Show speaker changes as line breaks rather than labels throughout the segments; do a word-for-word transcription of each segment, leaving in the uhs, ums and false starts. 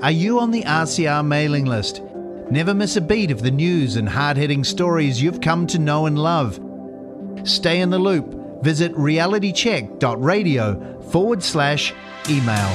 Are you on the R C R mailing list? Never miss a beat of the news and hard-hitting stories you've come to know and love. Stay in the loop. Visit realitycheck.radio forward slash email.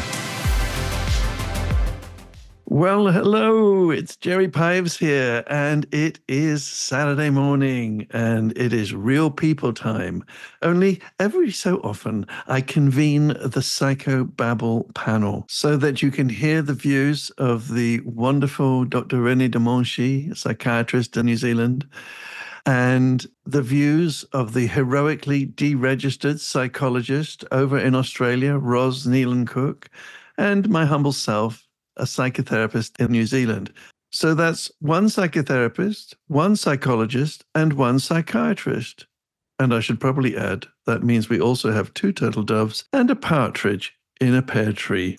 Well, hello, it's Jerry Pives here, and it is Saturday morning, and it is real people time. Only every so often, I convene the Psychobabble panel so that you can hear the views of the wonderful Doctor René de Monchy, a psychiatrist in New Zealand, and the views of the heroically deregistered psychologist over in Australia, Ros Nealon-Cook, and my humble self, a psychotherapist in New Zealand. So that's one psychotherapist, one psychologist, and one psychiatrist. And I should probably add, that means we also have two turtle doves and a partridge in a pear tree.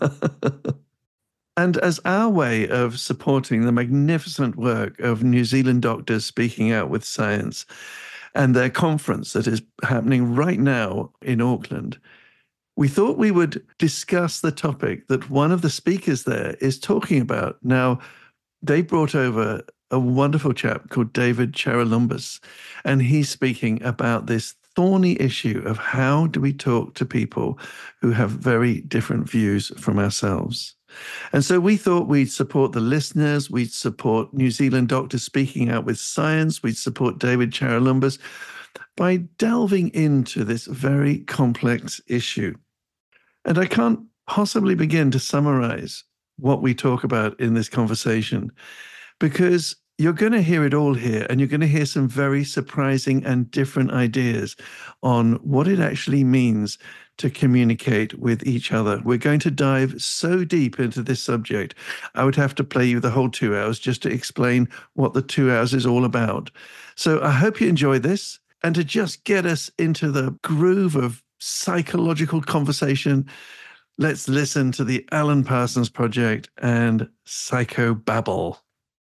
And as our way of supporting the magnificent work of New Zealand doctors speaking out with science and their conference that is happening right now in Auckland, we thought we would discuss the topic that one of the speakers there is talking about. Now, they brought over a wonderful chap called David Charalambous, and he's speaking about this thorny issue of how do we talk to people who have very different views from ourselves. And so we thought we'd support the listeners, we'd support New Zealand doctors speaking out with science, we'd support David Charalambous by delving into this very complex issue. And I can't possibly begin to summarize what we talk about in this conversation, because you're going to hear it all here, and you're going to hear some very surprising and different ideas on what it actually means to communicate with each other. We're going to dive so deep into this subject, I would have to play you the whole two hours just to explain what the two hours is all about. So I hope you enjoy this, and to just get us into the groove of psychological conversation, let's listen to the Alan Parsons Project and Psychobabble.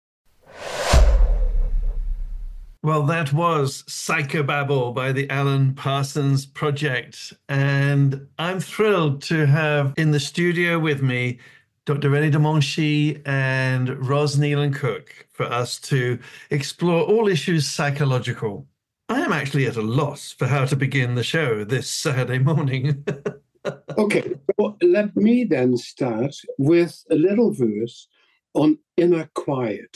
Well, that was Psychobabble by the Alan Parsons Project. And I'm thrilled to have in the studio with me Doctor René de Monchy and Ros Nealon-Cook for us to explore all issues psychological. I am actually at a loss for how to begin the show this Saturday morning.
Okay, well, let me then start with a little verse on inner quiet.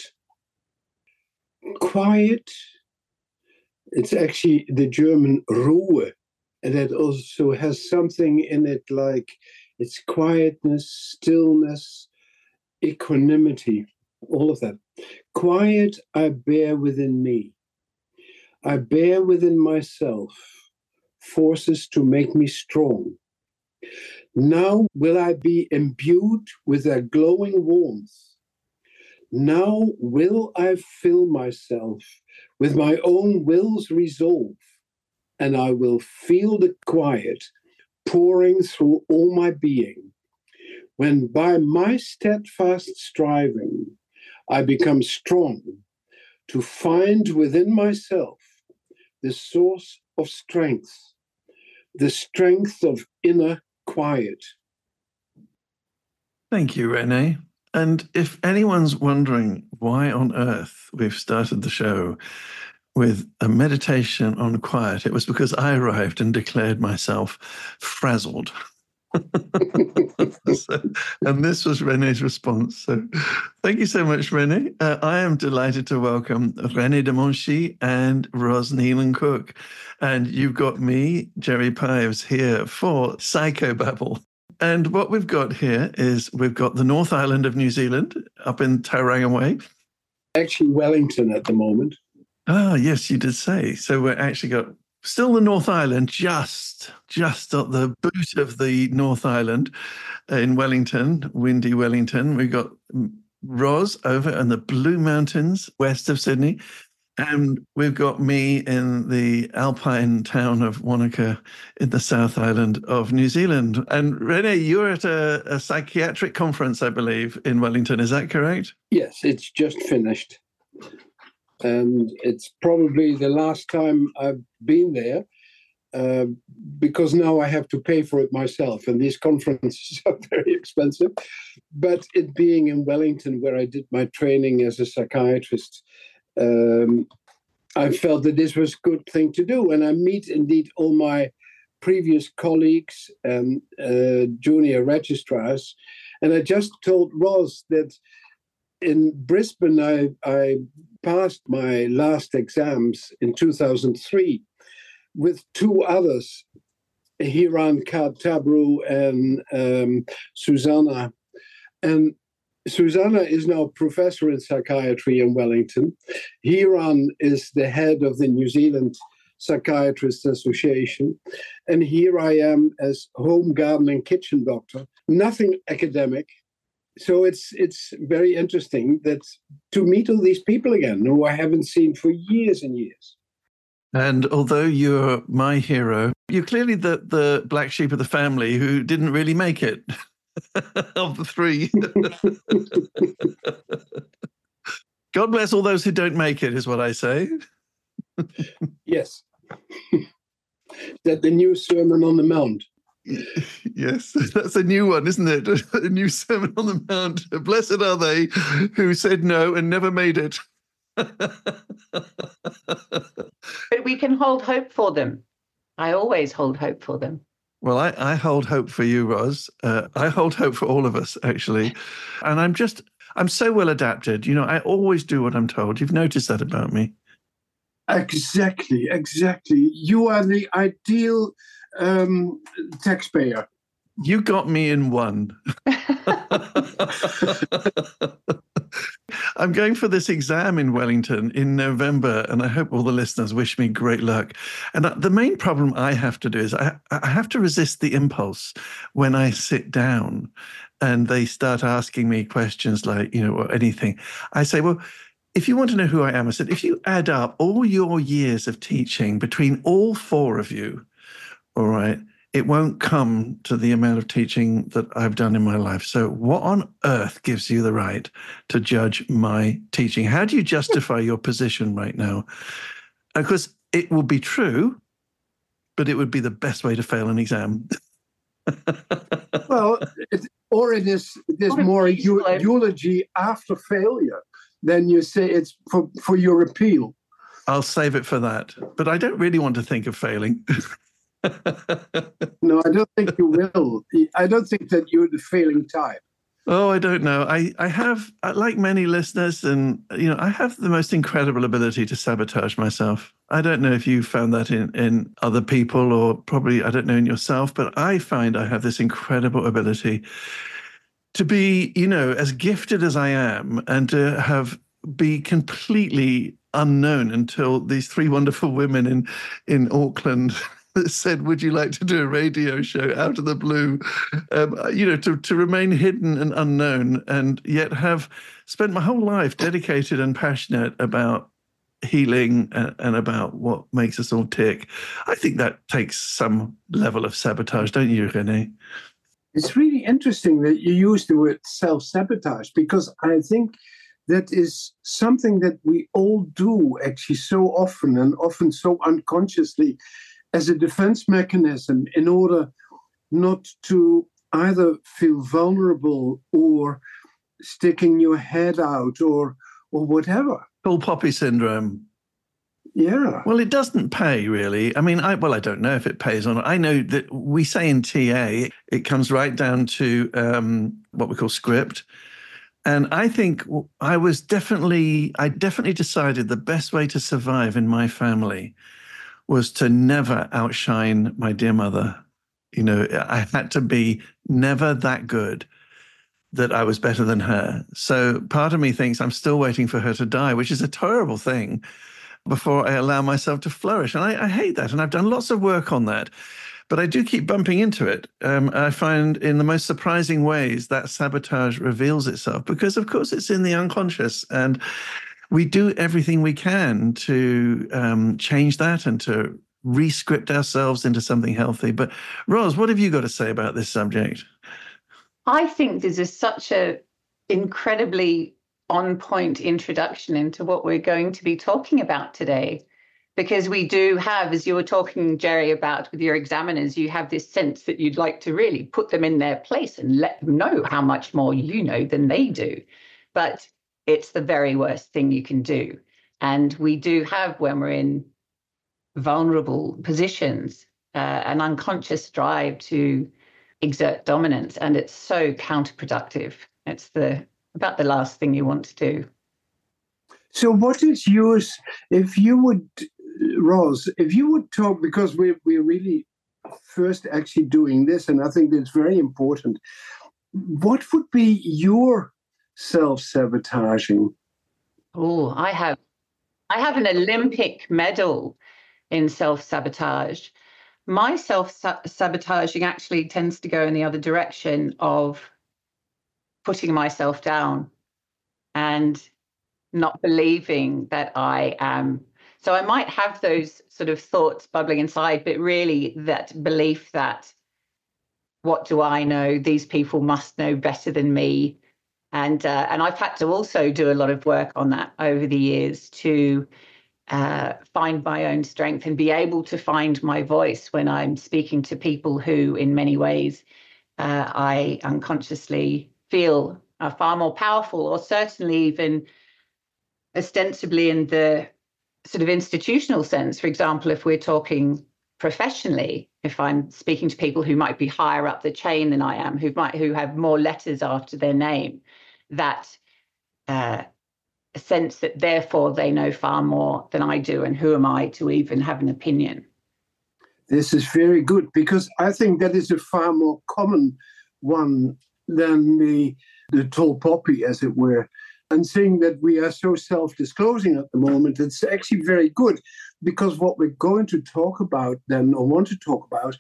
Quiet, it's actually the German Ruhe, and that also has something in it like it's quietness, stillness, equanimity, all of that. Quiet I bear within me. I bear within myself forces to make me strong. Now will I be imbued with their glowing warmth. Now will I fill myself with my own will's resolve, and I will feel the quiet pouring through all my being. When by my steadfast striving I become strong to find within myself the source of strength, the strength of inner quiet.
Thank you, René. And if anyone's wondering why on earth we've started the show with a meditation on quiet, it was because I arrived and declared myself frazzled. so, and this was René's response. So thank you so much, René. Uh, I am delighted to welcome René de Monchy and Ros Nealon-Cook. And you've got me, Jerry Pives, here for Psychobabble. And what we've got here is we've got the North Island of New Zealand up in Tauranga.
Actually, Wellington at the moment.
Ah, yes, you did say. So we're actually got still the North Island, just, just at the boot of the North Island in Wellington, windy Wellington. We've got Ros over in the Blue Mountains west of Sydney. And we've got me in the alpine town of Wanaka in the South Island of New Zealand. And René, you're at a, a psychiatric conference, I believe, in Wellington. Is that correct?
Yes, it's just finished. And it's probably the last time I've been there. uh, because now I have to pay for it myself, and these conferences are very expensive. But it being in Wellington, where I did my training as a psychiatrist, um, I felt that this was a good thing to do. And I meet indeed all my previous colleagues and uh, junior registrars. And I just told Ros that in Brisbane, I, I passed my last exams in two thousand three with two others, Hiran Kadtabru and um, Susanna. And Susanna is now professor in psychiatry in Wellington. Hiran is the head of the New Zealand Psychiatrists Association. And here I am as home garden and kitchen doctor, nothing academic. So it's it's very interesting that to meet all these people again who I haven't seen for years and years.
And although you're my hero, you're clearly the, the black sheep of the family who didn't really make it of the three. God bless all those who don't make it, is what I say.
Yes. That the new Sermon on the Mount.
Yes, that's a new one, isn't it? A new Sermon on the Mount. Blessed are they who said no and never made it.
But we can hold hope for them. I always hold hope for them.
Well, I, I hold hope for you, Ros. Uh, I hold hope for all of us, actually. And I'm just, I'm so well adapted. You know, I always do what I'm told. You've noticed that about me.
Exactly, exactly. You are the ideal um, taxpayer.
You got me in one. I'm going for this exam in Wellington in November, and I hope all the listeners wish me great luck. And the main problem I have to do is I, I have to resist the impulse when I sit down and they start asking me questions like, you know, or anything. I say, well, if you want to know who I am, I said, if you add up all your years of teaching between all four of you, all right, it won't come to the amount of teaching that I've done in my life. So what on earth gives you the right to judge my teaching? How do you justify your position right now? Because it will be true, but it would be the best way to fail an exam.
Well, it, or it is there's more eu- eulogy after failure than you say it's for, for your appeal.
I'll save it for that. But I don't really want to think of failing.
No, I don't think you will. I don't think that you're the failing type.
Oh, I don't know. I, I have, like many listeners, and, you know, I have the most incredible ability to sabotage myself. I don't know if you found that in, in other people, or probably, I don't know, in yourself, but I find I have this incredible ability to be, you know, as gifted as I am, and to have be completely unknown until these three wonderful women in, in Auckland said, would you like to do a radio show out of the blue? Um, you know, to, to remain hidden and unknown, and yet have spent my whole life dedicated and passionate about healing and, and about what makes us all tick. I think that takes some level of sabotage, don't you, René?
It's really interesting that you use the word self-sabotage, because I think that is something that we all do actually so often, and often so unconsciously, as a defense mechanism in order not to either feel vulnerable or sticking your head out or or whatever.
Tall poppy syndrome.
Yeah.
Well, it doesn't pay, really. I mean, I well, I don't know if it pays or not. I know that we say in T A, it comes right down to um, what we call script. And I think I was definitely, I definitely decided the best way to survive in my family was to never outshine my dear mother. You know, I had to be never that good that I was better than her. So part of me thinks I'm still waiting for her to die, which is a terrible thing, before I allow myself to flourish. And I, I hate that. And I've done lots of work on that. But I do keep bumping into it. Um, I find in the most surprising ways that sabotage reveals itself, because, of course, it's in the unconscious. And we do everything we can to um, change that and to re-script ourselves into something healthy. But Ros, what have you got to say about this subject?
I think this is such an incredibly on-point introduction into what we're going to be talking about today. Because we do have, as you were talking, Jerry, about with your examiners, you have this sense that you'd like to really put them in their place and let them know how much more you know than they do. But it's the very worst thing you can do. And we do have, when we're in vulnerable positions, uh, an unconscious drive to exert dominance. And it's so counterproductive. It's the about the last thing you want to do.
So what is yours, if you would, Ros, if you would talk, because we're, we're really first actually doing this, and I think that's very important, what would be your self-sabotaging?
Oh, I have, I have an Olympic medal in self-sabotage. My self-sabotaging actually tends to go in the other direction of putting myself down and not believing that I am. So I might have those sort of thoughts bubbling inside, but really that belief that, what do I know? These people must know better than me. And uh, and I've had to also do a lot of work on that over the years to uh, find my own strength and be able to find my voice when I'm speaking to people who, in many ways, uh, I unconsciously feel are far more powerful, or certainly even ostensibly in the sort of institutional sense. For example, if we're talking professionally, if I'm speaking to people who might be higher up the chain than I am, who might who have more letters after their name, that uh, sense that therefore they know far more than I do, and who am I to even have an opinion?
This is very good, because I think that is a far more common one than the the tall poppy, as it were. And saying that we are so self-disclosing at the moment, it's actually very good, because what we're going to talk about then, or want to talk about,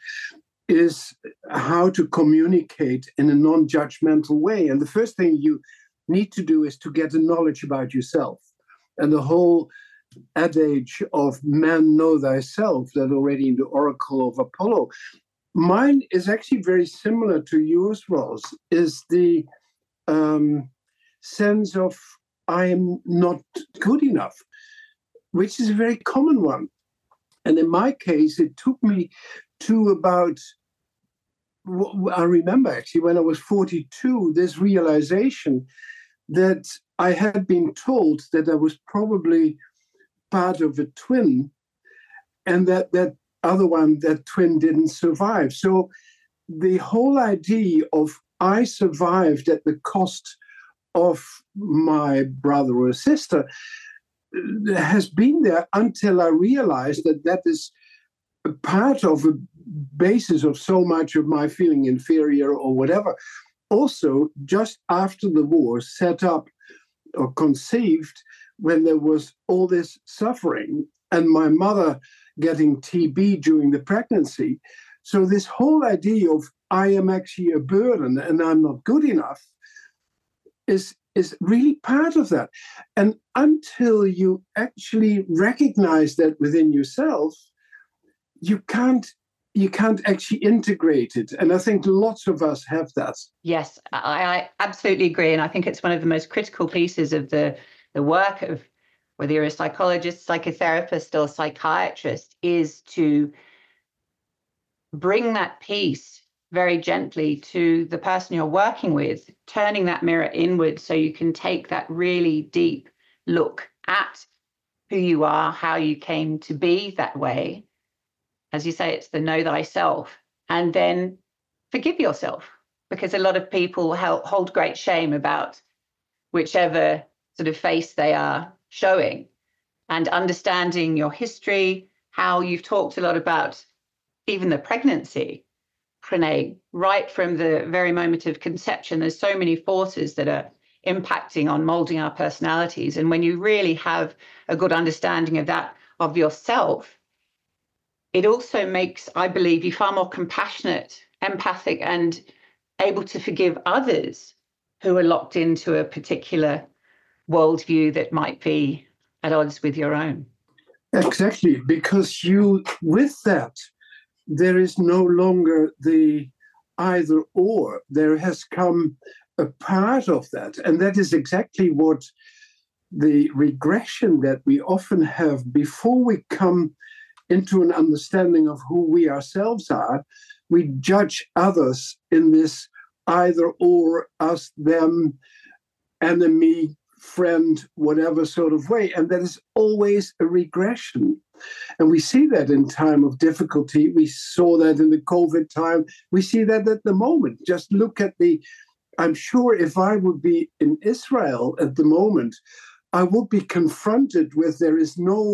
is how to communicate in a non-judgmental way. And the first thing you need to do is to get a knowledge about yourself. And the whole adage of man know thyself, that already in the Oracle of Apollo, mine is actually very similar to yours, Ros, is the um, sense of I am not good enough, which is a very common one. And in my case, it took me to about, I remember actually when I was forty-two, this realization that I had been told that I was probably part of a twin, and that that other one, that twin didn't survive. So the whole idea of I survived at the cost of my brother or sister has been there until I realized that that is a part of a basis of so much of my feeling inferior or whatever. Also, just after the war, set up or conceived when there was all this suffering, and my mother getting T B during the pregnancy. So this whole idea of I am actually a burden and I'm not good enough is, is really part of that. And until you actually recognize that within yourself, you can't you can't actually integrate it. And I think lots of us have that.
Yes, I, I absolutely agree. And I think it's one of the most critical pieces of the, the work of, whether you're a psychologist, psychotherapist, or psychiatrist, is to bring that piece very gently to the person you're working with, turning that mirror inward so you can take that really deep look at who you are, how you came to be that way. As you say, it's the know thyself, and then forgive yourself, because a lot of people hold great shame about whichever sort of face they are showing, and understanding your history, how you've talked a lot about even the pregnancy, Pranay, right from the very moment of conception. There's so many forces that are impacting on molding our personalities. And when you really have a good understanding of that, of yourself, it also makes, I believe, you far more compassionate, empathic, and able to forgive others who are locked into a particular worldview that might be at odds with your own.
Exactly, because you, with that, there is no longer the either or. There has come a part of that. And that is exactly what the regression that we often have before we come into an understanding of who we ourselves are, we judge others in this either or, us, them, enemy, friend, whatever sort of way. And that is always a regression. And we see that in time of difficulty. We saw that in the COVID time. We see that at the moment. Just look at the, I'm sure if I would be in Israel at the moment, I would be confronted with there is no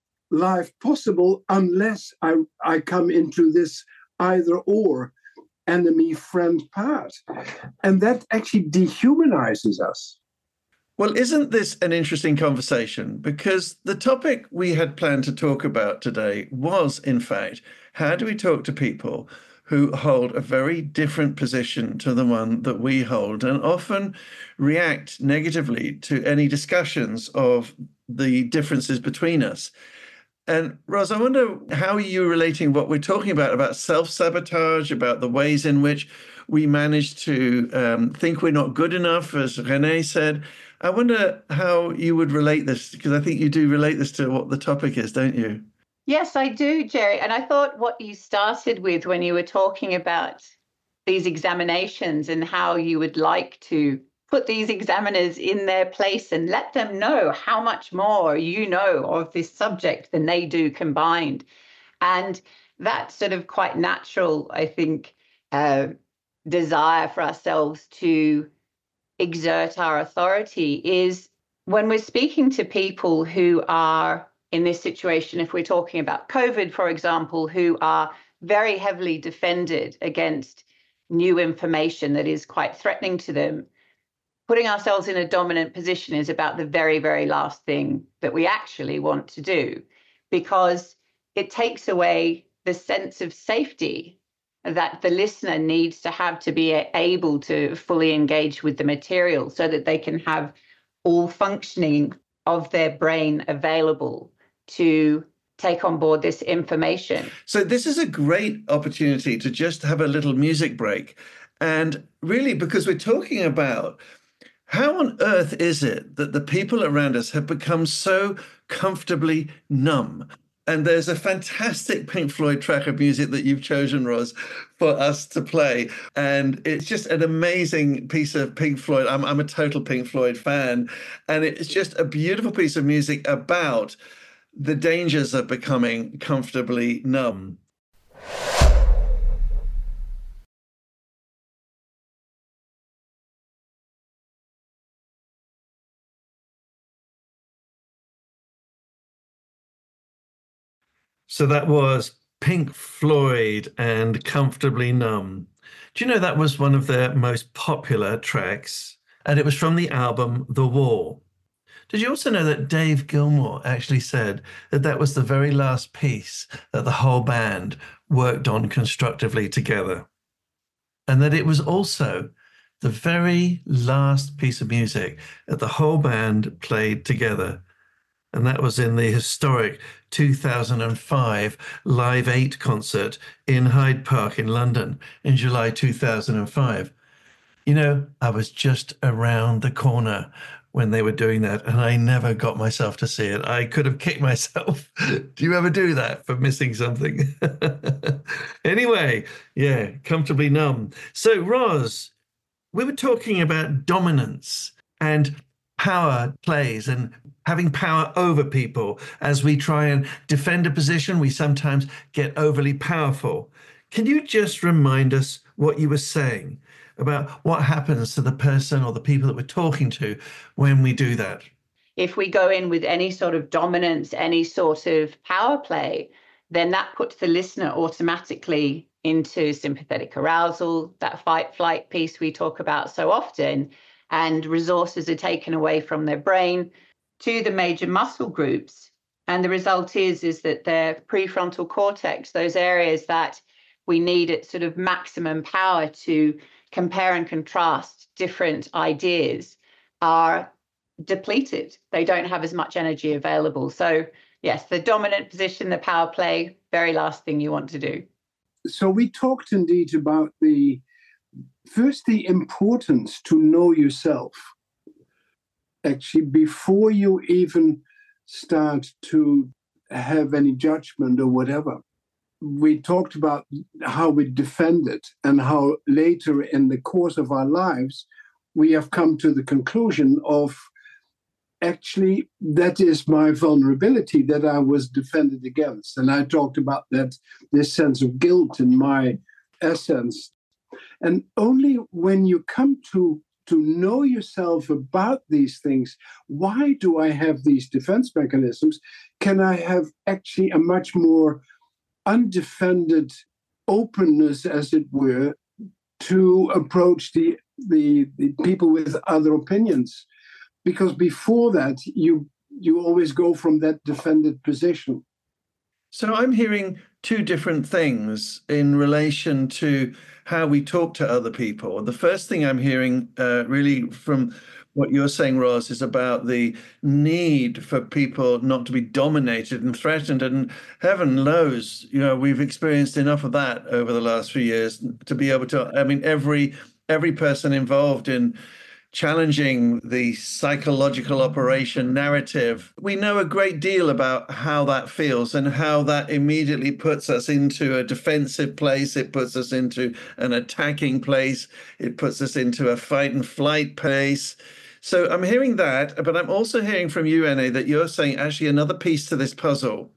life possible unless I, I come into this either or enemy friend part. And that actually dehumanizes us.
Well, isn't this an interesting conversation? Because the topic we had planned to talk about today was, in fact, how do we talk to people who hold a very different position to the one that we hold and often react negatively to any discussions of the differences between us. And Ros, I wonder how are you relating what we're talking about, about self-sabotage, about the ways in which we manage to um, think we're not good enough, as Renee said. I wonder how you would relate this, because I think you do relate this to what the topic is, don't you?
Yes, I do, Jerry. And I thought what you started with when you were talking about these examinations and how you would like to put these examiners in their place and let them know how much more you know of this subject than they do combined. And that sort of quite natural, I think, uh, desire for ourselves to exert our authority is when we're speaking to people who are in this situation, if we're talking about COVID, for example, who are very heavily defended against new information that is quite threatening to them, putting ourselves in a dominant position is about the very, very last thing that we actually want to do, because it takes away the sense of safety that the listener needs to have to be able to fully engage with the material so that they can have all functioning of their brain available to take on board this information.
So this is a great opportunity to just have a little music break. And really, because we're talking about how on earth is it that the people around us have become so comfortably numb? And there's a fantastic Pink Floyd track of music that you've chosen, Ros, for us to play. And it's just an amazing piece of Pink Floyd. I'm, I'm a total Pink Floyd fan. And it's just a beautiful piece of music about the dangers of becoming comfortably numb. So that was Pink Floyd and Comfortably Numb. Do you know that was one of their most popular tracks? And it was from the album The Wall. Did you also know that Dave Gilmour actually said that that was the very last piece that the whole band worked on constructively together? And that it was also the very last piece of music that the whole band played together. And that was in the historic two thousand five Live eight concert in Hyde Park in London in July two thousand five. You know, I was just around the corner when they were doing that, and I never got myself to see it. I could have kicked myself. Do you ever do that for missing something? Anyway, yeah, Comfortably Numb. So, Ros, we were talking about dominance and power plays and having power over people. As we try and defend a position, we sometimes get overly powerful. Can you just remind us what you were saying about what happens to the person or the people that we're talking to when we do that?
If we go in with any sort of dominance, any sort of power play, then that puts the listener automatically into sympathetic arousal, that fight flight piece we talk about so often, and resources are taken away from their brain to the major muscle groups. And the result is, is that their prefrontal cortex, those areas that we need at sort of maximum power to compare and contrast different ideas, are depleted. They don't have as much energy available. So yes, the dominant position, the power play, very last thing you want to do.
So we talked indeed about the, first, the importance to know yourself. actually, before you even start to have any judgment or whatever. We talked about how we defend it and how later in the course of our lives, we have come to the conclusion of actually, that is my vulnerability that I was defended against. And I talked about that, this sense of guilt in my essence. And only when you come to, to know yourself about these things, why do I have these defense mechanisms, can I have actually a much more undefended openness, as it were, to approach the, the, the people with other opinions. Because before that, you you always go from that defended position.
So I'm hearing two different things in relation to how we talk to other people. The first thing I'm hearing uh, really from what you're saying, Ros, is about the need for people not to be dominated and threatened. And heaven knows, you know, we've experienced enough of that over the last few years to be able to, I mean, every every person involved in challenging the psychological operation narrative. We know a great deal about how that feels and how that immediately puts us into a defensive place. It puts us into an attacking place. It puts us into a fight and flight place. So I'm hearing that, but I'm also hearing from you, Ene, that you're saying actually another piece to this puzzle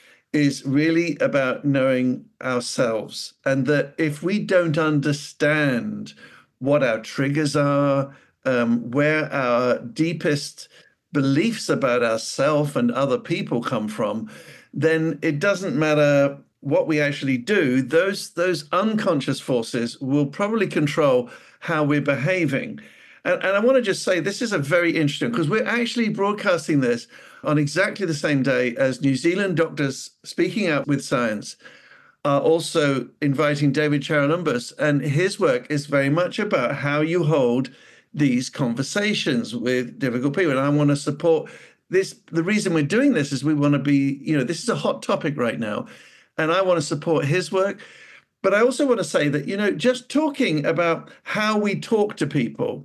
is really about knowing ourselves, and that if we don't understand what our triggers are, Um, where our deepest beliefs about ourselves and other people come from, then it doesn't matter what we actually do. Those those unconscious forces will probably control how we're behaving. And, and I want to just say this is a very interesting, because we're actually broadcasting this on exactly the same day as New Zealand Doctors Speaking Out with Science are also inviting David Charalambous, and his work is very much about how you hold these conversations with difficult people. And I want to support this. The reason we're doing this is we want to be, you know, this is a hot topic right now, and I want to support his work. But I also want to say that, you know, just talking about how we talk to people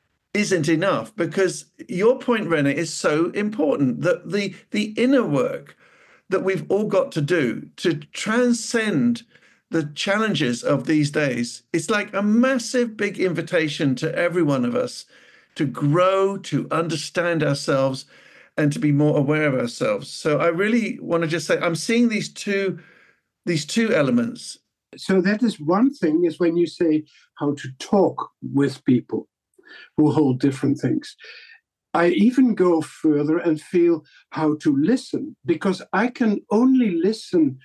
isn't enough, because your point, René, is so important, that the the inner work that we've all got to do to transcend the challenges of these days, it's like a massive big invitation to every one of us to grow, to understand ourselves, and to be more aware of ourselves. So I really want to just say, I'm seeing these two, these two elements.
So that is one thing, is when you say how to talk with people who hold different things. I even go further and feel how to listen, because I can only listen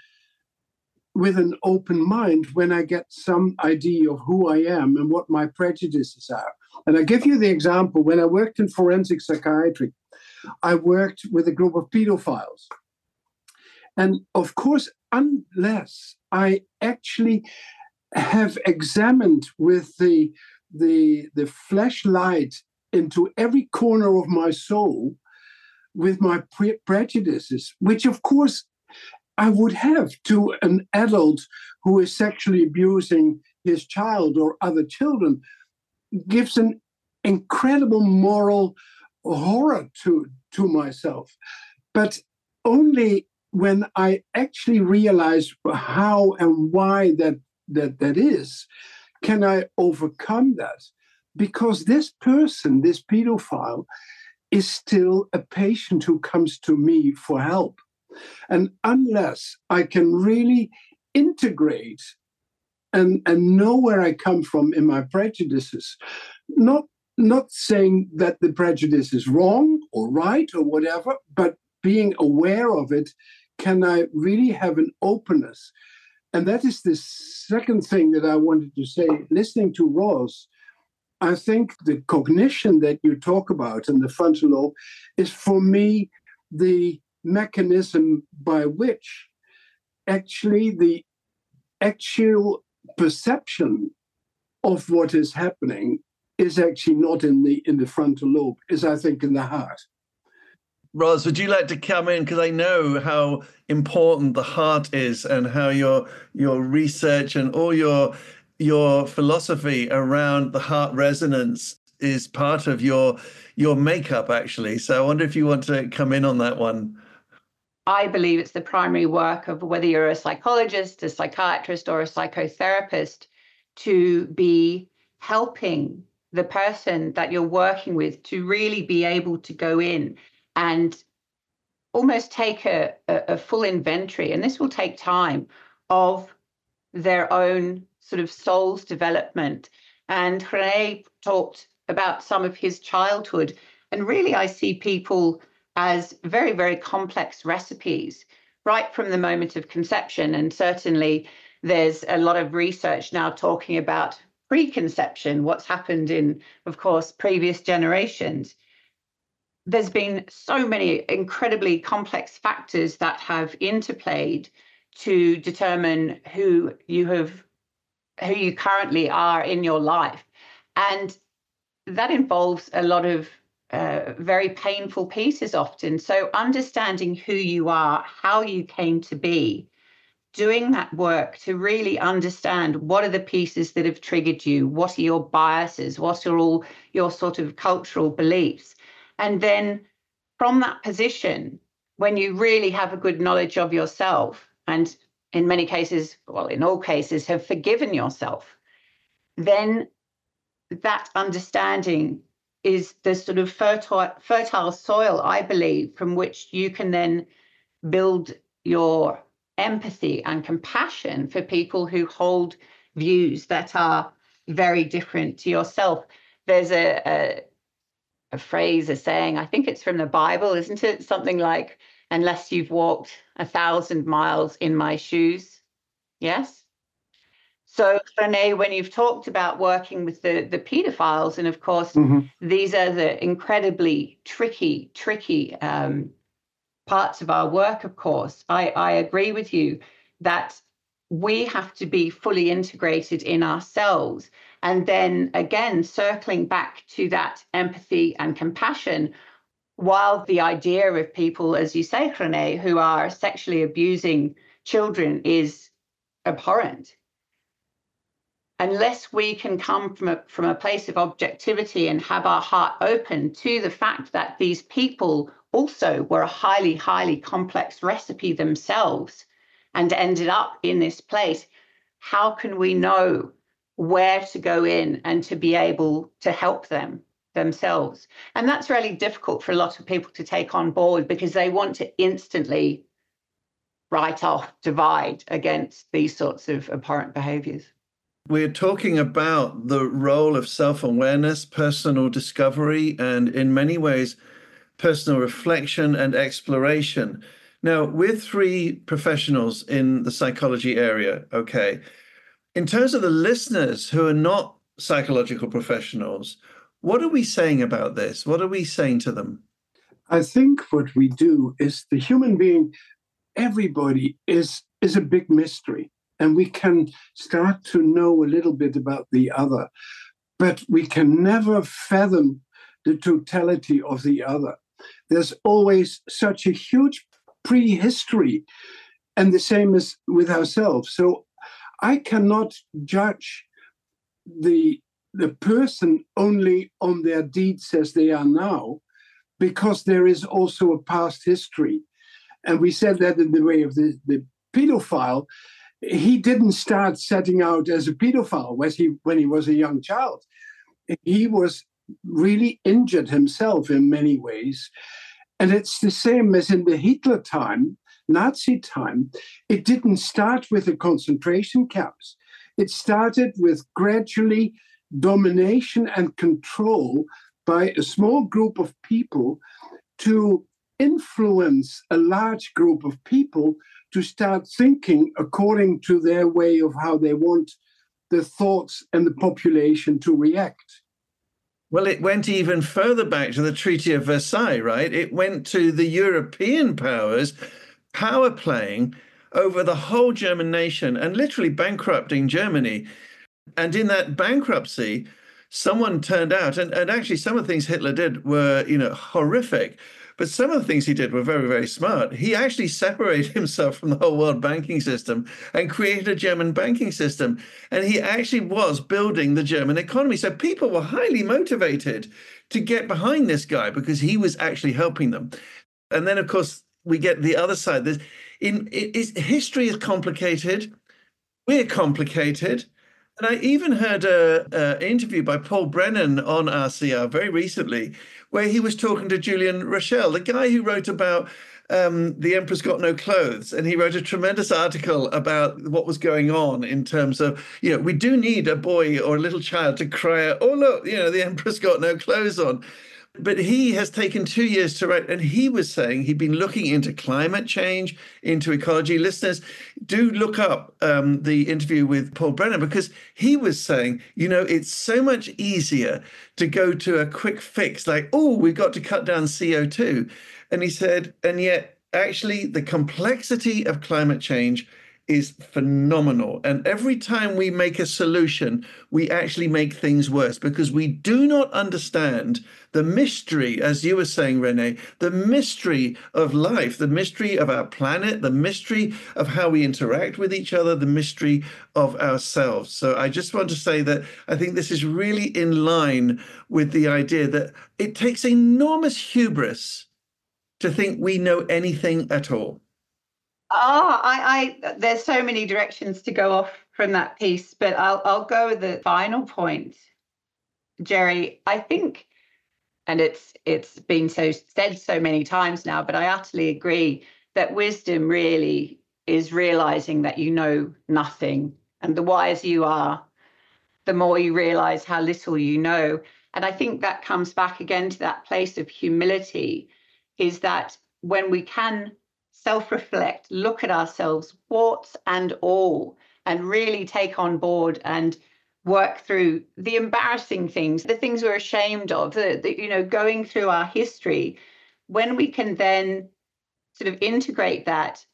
with an open mind when I get some idea of who I am and what my prejudices are. And I give you the example, when I worked in forensic psychiatry, I worked with a group of pedophiles. And of course, unless I actually have examined with the, the, the flashlight into every corner of my soul with my pre- prejudices, which of course I would have to an adult who is sexually abusing his child or other children, gives an incredible moral horror to, to myself. But only when I actually realize how and why that, that, that is, can I overcome that. Because this person, this pedophile, is still a patient who comes to me for help. And unless I can really integrate and, and know where I come from in my prejudices, not, not saying that the prejudice is wrong or right or whatever, but being aware of it, can I really have an openness? And that is the second thing that I wanted to say. Listening to Ros, I think the cognition that you talk about in the frontal lobe is, for me, the mechanism by which actually the actual perception of what is happening is actually not in the in the frontal lobe, is I think in the heart.
Ros, would you like to come in? Because I know how important the heart is, and how your your research and all your your philosophy around the heart resonance is part of your your makeup, actually. So I wonder if you want to come in on that one.
I believe it's the primary work of whether you're a psychologist, a psychiatrist, or a psychotherapist to be helping the person that you're working with to really be able to go in and almost take a, a, a full inventory, and this will take time, of their own sort of soul's development. And René talked about some of his childhood, and really I see people as very, very complex recipes right from the moment of conception. And certainly there's a lot of research now talking about preconception, what's happened in, of course, previous generations. There's been so many incredibly complex factors that have interplayed to determine who you have, who you currently are in your life. And that involves a lot of uh, very painful pieces often. So understanding who you are, how you came to be, doing that work to really understand what are the pieces that have triggered you, what are your biases, what are all your sort of cultural beliefs. And then from that position, when you really have a good knowledge of yourself, and in many cases, well, in all cases, have forgiven yourself, then that understanding is the sort of fertile, fertile soil, I believe, from which you can then build your empathy and compassion for people who hold views that are very different to yourself. There's a, a, a phrase, a saying, I think it's from the Bible, isn't it? Something like, unless you've walked a thousand miles in my shoes. Yes? So, René, when you've talked about working with the, the pedophiles, and of course, mm-hmm. these are the incredibly tricky, tricky um, parts of our work, of course, I, I agree with you that we have to be fully integrated in ourselves. And then again, circling back to that empathy and compassion, while the idea of people, as you say, René, who are sexually abusing children is abhorrent, unless we can come from a, from a place of objectivity and have our heart open to the fact that these people also were a highly, highly complex recipe themselves and ended up in this place, how can we know where to go in and to be able to help them themselves? And that's really difficult for a lot of people to take on board, because they want to instantly write off, divide against these sorts of abhorrent behaviors.
We're talking about the role of self-awareness, personal discovery, and in many ways, personal reflection and exploration. Now, we're three professionals in the psychology area, okay? In terms of the listeners who are not psychological professionals, what are we saying about this? What are we saying to them?
I think what we do is the human being, everybody is, is a big mystery. And we can start to know a little bit about the other, but we can never fathom the totality of the other. There's always such a huge prehistory, and the same as with ourselves. So I cannot judge the, the person only on their deeds as they are now, because there is also a past history. And we said that in the way of the, the pedophile. He didn't start setting out as a pedophile when he, when he was a young child. He was really injured himself in many ways. And it's the same as in the Hitler time, Nazi time. It didn't start with the concentration camps. It started with gradually domination and control by a small group of people to influence a large group of people to start thinking according to their way of how they want the thoughts and the population to react.
Well, it went even further back to the Treaty of Versailles, right? It went to the European powers power playing over the whole German nation and literally bankrupting Germany. And in that bankruptcy, someone turned out, and, and actually some of the things Hitler did were, you know, horrific. But some of the things he did were very, very smart. He actually separated himself from the whole world banking system and created a German banking system. And he actually was building the German economy. So people were highly motivated to get behind this guy because he was actually helping them. And then, of course, we get the other side. There's, in, it, it's, history is complicated. We're complicated. And I even heard an interview by Paul Brennan on R C R very recently, where he was talking to Julian Rochelle, the guy who wrote about um, The Emperor's Got No Clothes. And he wrote a tremendous article about what was going on in terms of, you know, we do need a boy or a little child to cry out, oh, look, you know, the Emperor's got no clothes on. But he has taken two years to write, and he was saying he'd been looking into climate change, into ecology. Listeners, do look up um, the interview with Paul Brennan, because he was saying, you know, it's so much easier to go to a quick fix, like, oh, we've got to cut down C O two. And he said, and yet, actually, the complexity of climate change is phenomenal. And every time we make a solution, we actually make things worse because we do not understand the mystery, as you were saying, Renee, the mystery of life, the mystery of our planet, the mystery of how we interact with each other, the mystery of ourselves. So I just want to say that I think this is really in line with the idea that it takes enormous hubris to think we know anything at all.
Oh, I, I, there's so many directions to go off from that piece, but I'll, I'll go with the final point, Jerry. I think, and it's, it's been so said so many times now, but I utterly agree that wisdom really is realizing that you know nothing, and the wiser you are, the more you realize how little you know. And I think that comes back again to that place of humility, is that when we can self-reflect, look at ourselves, warts and all, and really take on board and work through the embarrassing things, the things we're ashamed of, the, the, you know, going through our history, when we can then sort of integrate that,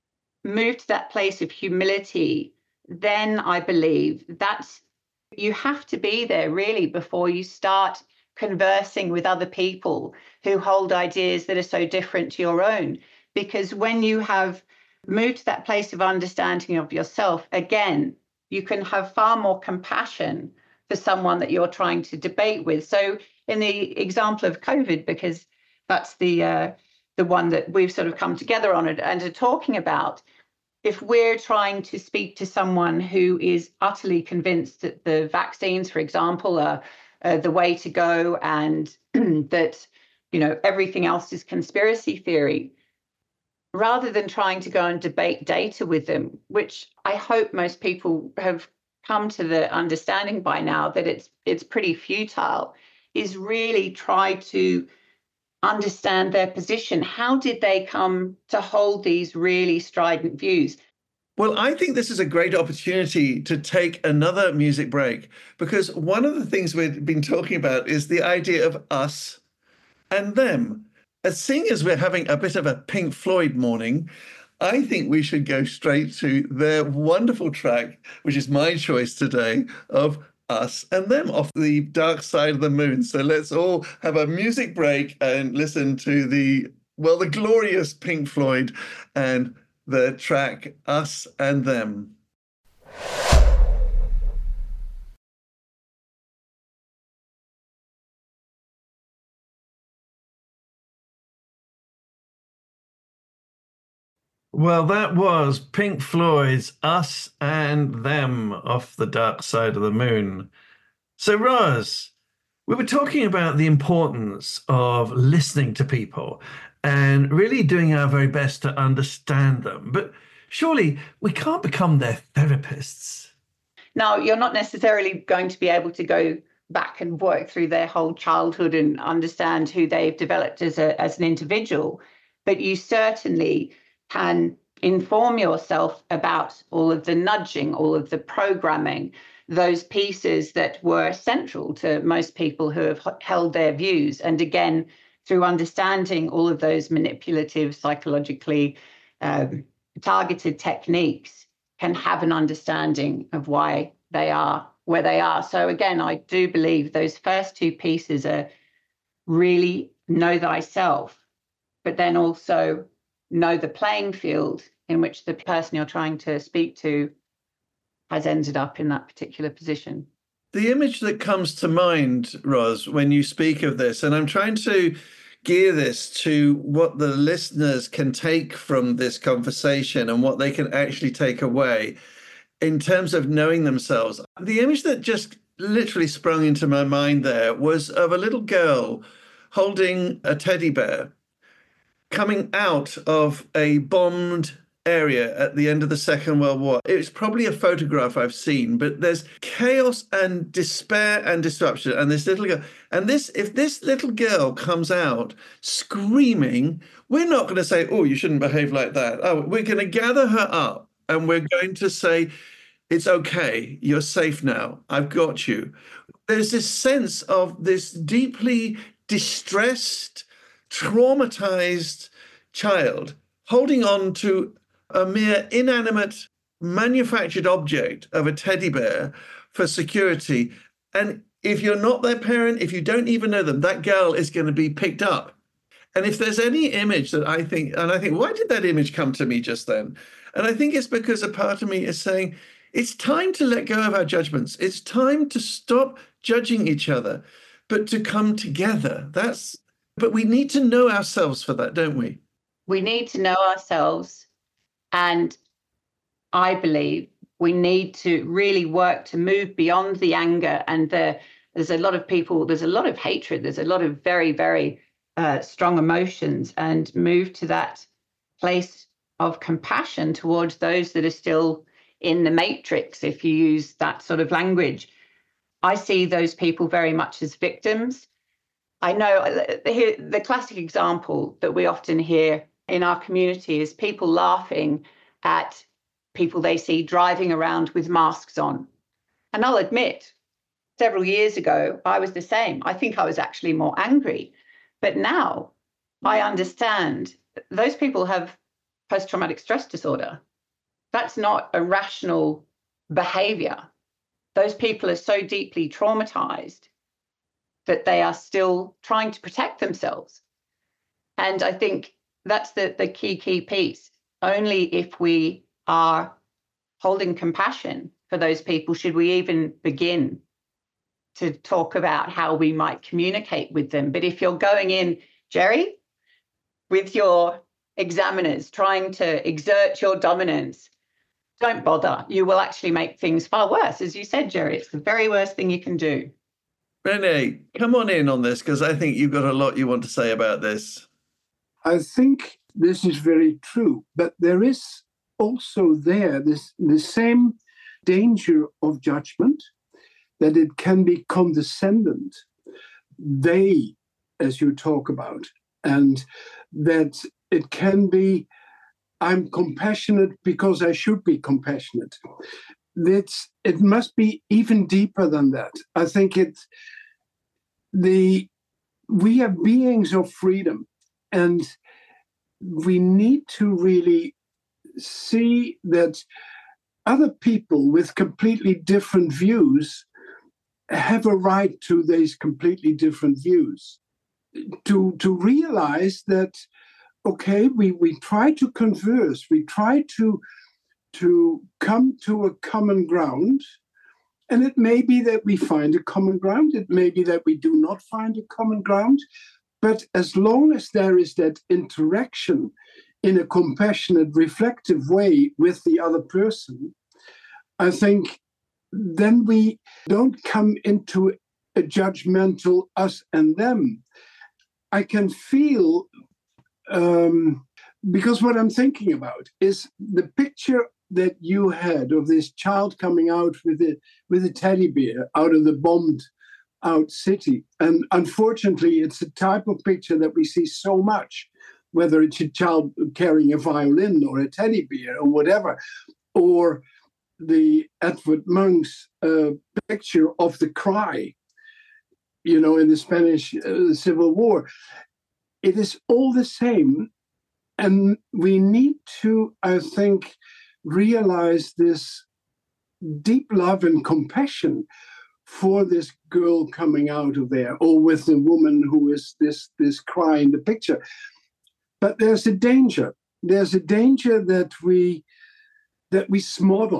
move to that place of humility, then I believe that you have to be there really before you start conversing with other people who hold ideas that are so different to your own. Because when you have moved to that place of understanding of yourself, again, you can have far more compassion for someone that you're trying to debate with. So in the example of COVID, because that's the uh, the one that we've sort of come together on and, and are talking about, if we're trying to speak to someone who is utterly convinced that the vaccines, for example, are uh, the way to go, and that, you know, everything else is conspiracy theory, rather than trying to go and debate data with them, which I hope most people have come to the understanding by now that it's it's pretty futile, is really try to understand their position. How did they come to hold these really strident views?
Well, I think this is a great opportunity to take another music break, because one of the things we've been talking about is the idea of us and them. As seeing as we're having a bit of a Pink Floyd morning, I think we should go straight to their wonderful track, which is my choice today, of Us and Them, off the Dark Side of the Moon. So let's all have a music break and listen to the, well, the glorious Pink Floyd and the track Us and Them. Well, that was Pink Floyd's Us and Them off the Dark Side of the Moon. So, Roz, we were talking about the importance of listening to people and really doing our very best to understand them. But surely we can't become their therapists.
Now, you're not necessarily going to be able to go back and work through their whole childhood and understand who they've developed as a as an individual, but you certainly can inform yourself about all of the nudging, all of the programming, those pieces that were central to most people who have held their views. And again, through understanding all of those manipulative, psychologically um, targeted techniques, can have an understanding of why they are where they are. So again, I do believe those first two pieces are really know thyself but then also know the playing field in which the person you're trying to speak to has ended up in that particular position.
The image that comes to mind, Ros, when you speak of this, and I'm trying to gear this to what the listeners can take from this conversation and what they can actually take away in terms of knowing themselves. The image that just literally sprung into my mind there was of a little girl holding a teddy bear coming out of a bombed area at the end of the Second World War. It's probably a photograph I've seen, but there's chaos and despair and disruption. And this little girl, and this, if this little girl comes out screaming, we're not going to say, oh, you shouldn't behave like that. Oh, we're going to gather her up and we're going to say, it's okay. You're safe now. I've got you. There's this sense of this deeply distressed, traumatized child holding on to a mere inanimate manufactured object of a teddy bear for security. And if you're not their parent, if you don't even know them, that girl is going to be picked up. And if there's any image that I think, and I think, why did that image come to me just then? And I think it's because a part of me is saying, it's time to let go of our judgments. It's time to stop judging each other, but to come together. That's, but we need to know ourselves for that, don't we?
We need to know ourselves. And I believe we need to really work to move beyond the anger and the, there's a lot of people, there's a lot of hatred, there's a lot of very, very uh, strong emotions, and move to that place of compassion towards those that are still in the matrix, if you use that sort of language. I see those people very much as victims. I know the, the classic example that we often hear in our community is people laughing at people they see driving around with masks on. And I'll admit, several years ago, I was the same. I think I was actually more angry. But now I understand those people have post-traumatic stress disorder. That's not a rational behavior. Those people are so deeply traumatized that they are still trying to protect themselves. And I think that's the, the key, key piece. Only if we are holding compassion for those people should we even begin to talk about how we might communicate with them. But if you're going in, Jerry, with your examiners, trying to exert your dominance, don't bother. You will actually make things far worse. As you said, Jerry, it's the very worst thing you can do.
Renee, come on in on this, because I think you've got a lot you want to say about this.
I think this is very true, but there is also there this the same danger of judgment, that it can be condescendent. They, as you talk about, and that it can be, I'm compassionate because I should be compassionate. It's, it must be even deeper than that. I think it, the, we are beings of freedom, and we need to really see that other people with completely different views have a right to these completely different views. To, to realize that, okay, we, we try to converse, we try to, to come to a common ground, and it may be that we find a common ground, it may be that we do not find a common ground, but as long as there is that interaction in a compassionate, reflective way with the other person, I think then we don't come into a judgmental us and them. I can feel, um, because what I'm thinking about is the picture that you had of this child coming out with a, with a teddy bear out of the bombed out city. And unfortunately, it's a type of picture that we see so much, whether it's a child carrying a violin or a teddy bear or whatever, or the Edvard Munch's uh, picture of the cry, you know, in the Spanish uh, Civil War. It is all the same. And we need to, I think, realize this deep love and compassion for this girl coming out of there, or with the woman who is this, this cry in the picture. But there's a danger. There's a danger that we that we smother.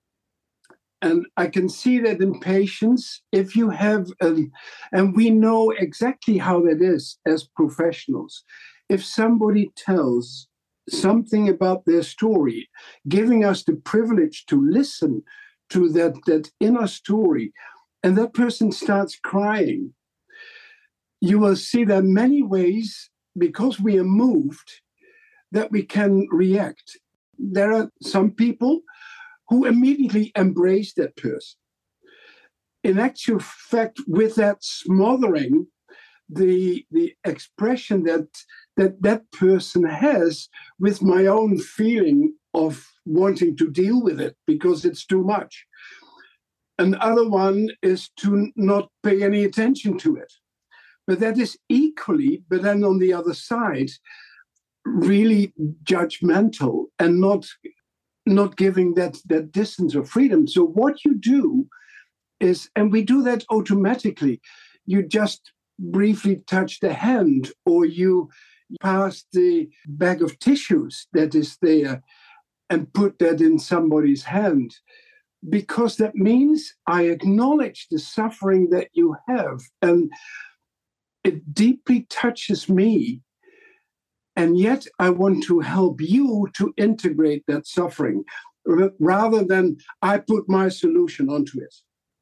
And I can see that in patients, if you have, a, and we know exactly how that is as professionals. If somebody tells something about their story, giving us the privilege to listen to that, that inner story, and that person starts crying, you will see there are many ways, because we are moved, that we can react. There are some people who immediately embrace that person. In actual fact, with that smothering, the, the expression that, that that person has with my own feeling of wanting to deal with it because it's too much. Another one is to not pay any attention to it. But that is equally, but then on the other side, really judgmental and not not giving that, that distance of freedom. So what you do is, and we do that automatically, you just briefly touch the hand or you pass the bag of tissues that is there and put that in somebody's hand, because that means I acknowledge the suffering that you have and it deeply touches me. And yet I want to help you to integrate that suffering rather than I put my solution onto it.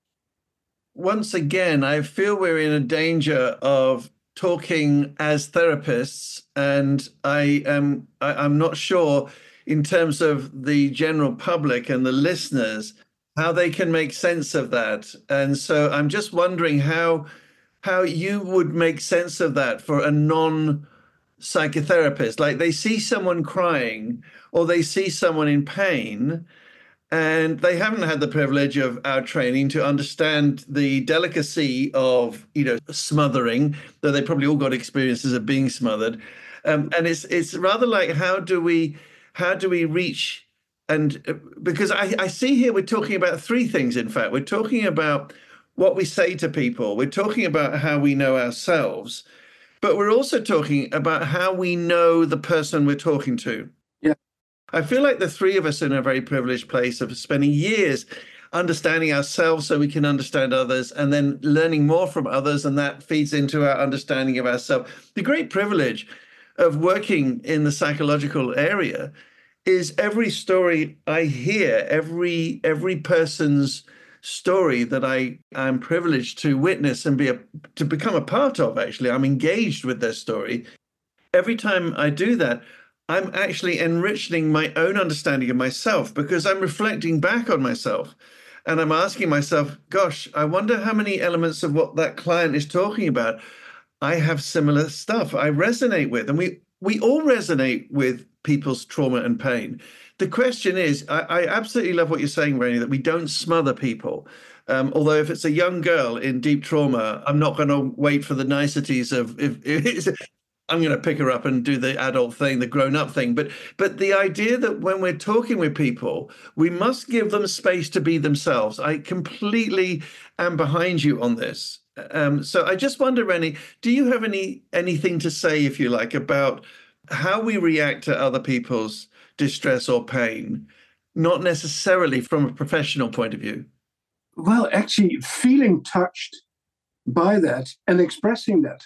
Once again, I feel we're in a danger of talking as therapists, and I am I, I'm not sure in terms of the general public and the listeners how they can make sense of that. And so I'm just wondering how how you would make sense of that for a non psychotherapist. Like they see someone crying or they see someone in pain and they haven't had the privilege of our training to understand the delicacy of, you know, smothering, though they probably all got experiences of being smothered. Um, and it's it's rather like, how do we how do we reach? And uh, because I, I see here we're talking about three things, in fact. We're talking about what we say to people. We're talking about how we know ourselves. But we're also talking about how we know the person we're talking to.
Yeah.
I feel like the three of us are in a very privileged place of spending years understanding ourselves so we can understand others and then learning more from others. And that feeds into our understanding of ourselves. The great privilege of working in the psychological area is every story I hear, every every person's story that I am privileged to witness and be a, to become a part of, actually. I'm engaged with their story. Every time I do that, I'm actually enriching my own understanding of myself because I'm reflecting back on myself and I'm asking myself, gosh, I wonder how many elements of what that client is talking about I have similar stuff I resonate with. And we we all resonate with people's trauma and pain. The question is, I, I absolutely love what you're saying, Rennie, that we don't smother people. Um, although if it's a young girl in deep trauma, I'm not going to wait for the niceties of, if, if it's, I'm going to pick her up and do the adult thing, the grown-up thing. But but the idea that when we're talking with people, we must give them space to be themselves. I completely am behind you on this. Um, so I just wonder, Rennie, do you have any anything to say, if you like, about how we react to other people's distress or pain, not necessarily from a professional point of view?
Well, actually, feeling touched by that and expressing that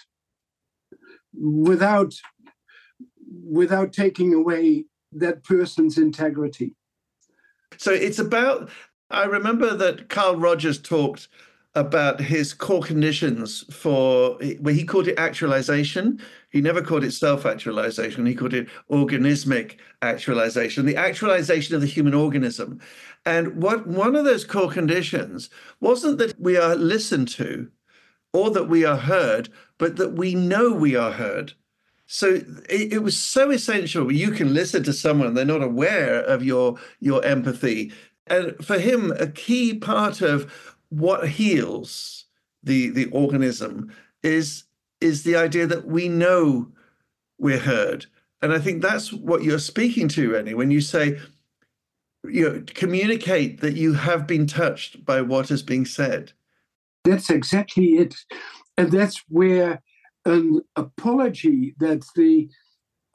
without without taking away that person's integrity.
So it's about, I remember that Carl Rogers talked about his core conditions for, where he called it actualization. He never called it self-actualization. He called it organismic actualization, the actualization of the human organism. And what one of those core conditions wasn't that we are listened to or that we are heard, but that we know we are heard. So it, it was so essential. You can listen to someone, they're not aware of your, your empathy. And for him, a key part of what heals the, the organism is, is the idea that we know we're heard. And I think that's what you're speaking to, Rennie, when you say, you know, communicate that you have been touched by what is being said.
That's exactly it. And that's where an apology that the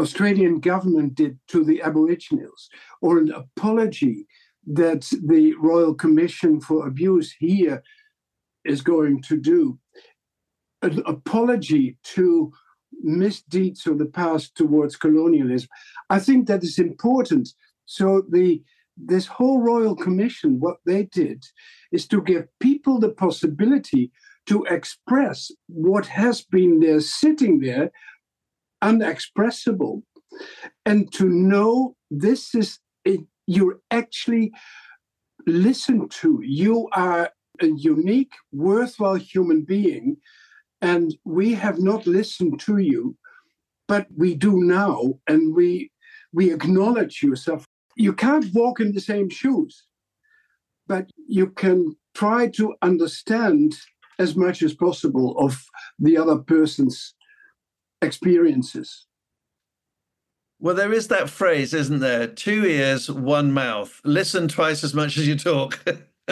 Australian government did to the Aboriginals, or an apology that the Royal Commission for Abuse here is going to do, an apology to misdeeds of the past towards colonialism. I think that is important. So the this whole Royal Commission, what they did is to give people the possibility to express what has been there sitting there unexpressible, and to know this is a, you're actually listened to. You are a unique, worthwhile human being, and we have not listened to you, but we do now, and we we acknowledge yourself. You can't walk in the same shoes, but you can try to understand as much as possible of the other person's experiences.
Well, there is that phrase, isn't there? Two ears, one mouth. Listen twice as much as you talk.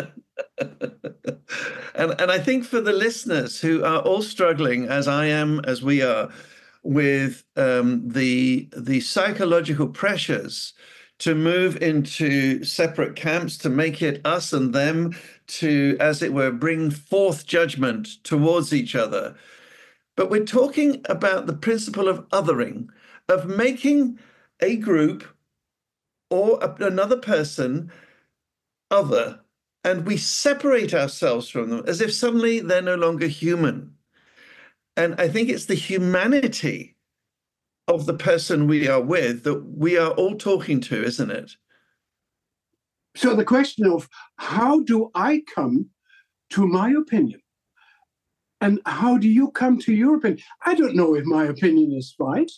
and and I think for the listeners who are all struggling, as I am, as we are, with um, the the psychological pressures to move into separate camps, to make it us and them, to, as it were, bring forth judgment towards each other. But we're talking about the principle of othering, of making a group or a, another person other, and we separate ourselves from them as if suddenly they're no longer human. And I think it's the humanity of the person we are with that we are all talking to, isn't it?
So the question of how do I come to my opinion? And how do you come to your opinion? I don't know if my opinion is right,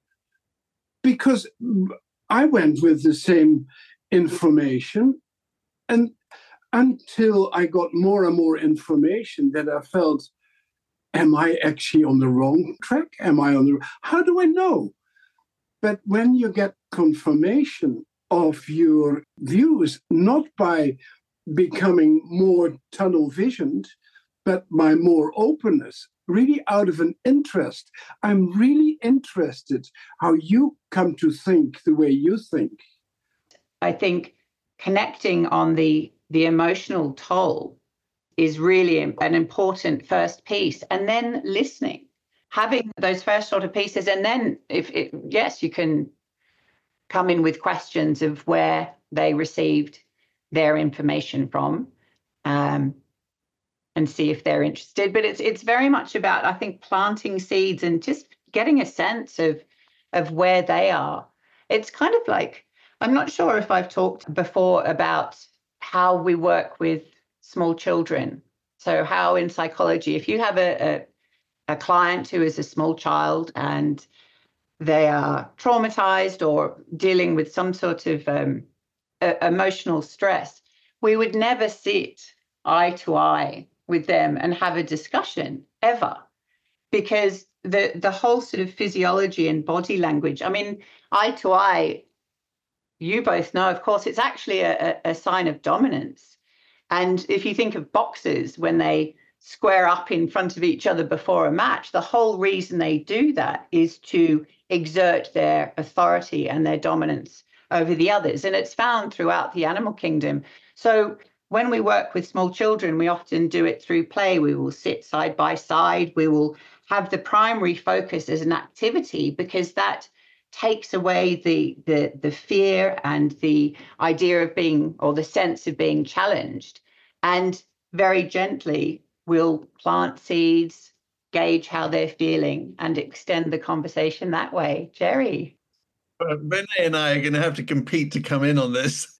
because I went with the same information, and until I got more and more information that I felt, am I actually on the wrong track? Am I on the, how do I know? But when you get confirmation of your views, not by becoming more tunnel visioned, but by more openness, really out of an interest. I'm really interested how you come to think the way you think.
I think connecting on the, the emotional toll is really an important first piece, and then listening, having those first sort of pieces. And then if it, yes, you can come in with questions of where they received their information from, um, and see if they're interested. But it's it's very much about, I think, planting seeds and just getting a sense of of where they are. It's kind of like, I'm not sure if I've talked before about how we work with small children. So how in psychology, if you have a, a, a client who is a small child and they are traumatized or dealing with some sort of um, a, emotional stress, we would never sit eye to eye with them and have a discussion ever, because the the whole sort of physiology and body language, I mean, eye to eye, you both know, of course, it's actually a, a sign of dominance. And if you think of boxers, when they square up in front of each other before a match, the whole reason they do that is to exert their authority and their dominance over the others. And it's found throughout the animal kingdom. So when we work with small children, we often do it through play. We will sit side by side. We will have the primary focus as an activity, because that takes away the, the, the fear and the idea of being, or the sense of being challenged. And very gently, we'll plant seeds, gauge how they're feeling, and extend the conversation that way. Jerry?
Uh, Renee and I are going to have to compete to come in on this.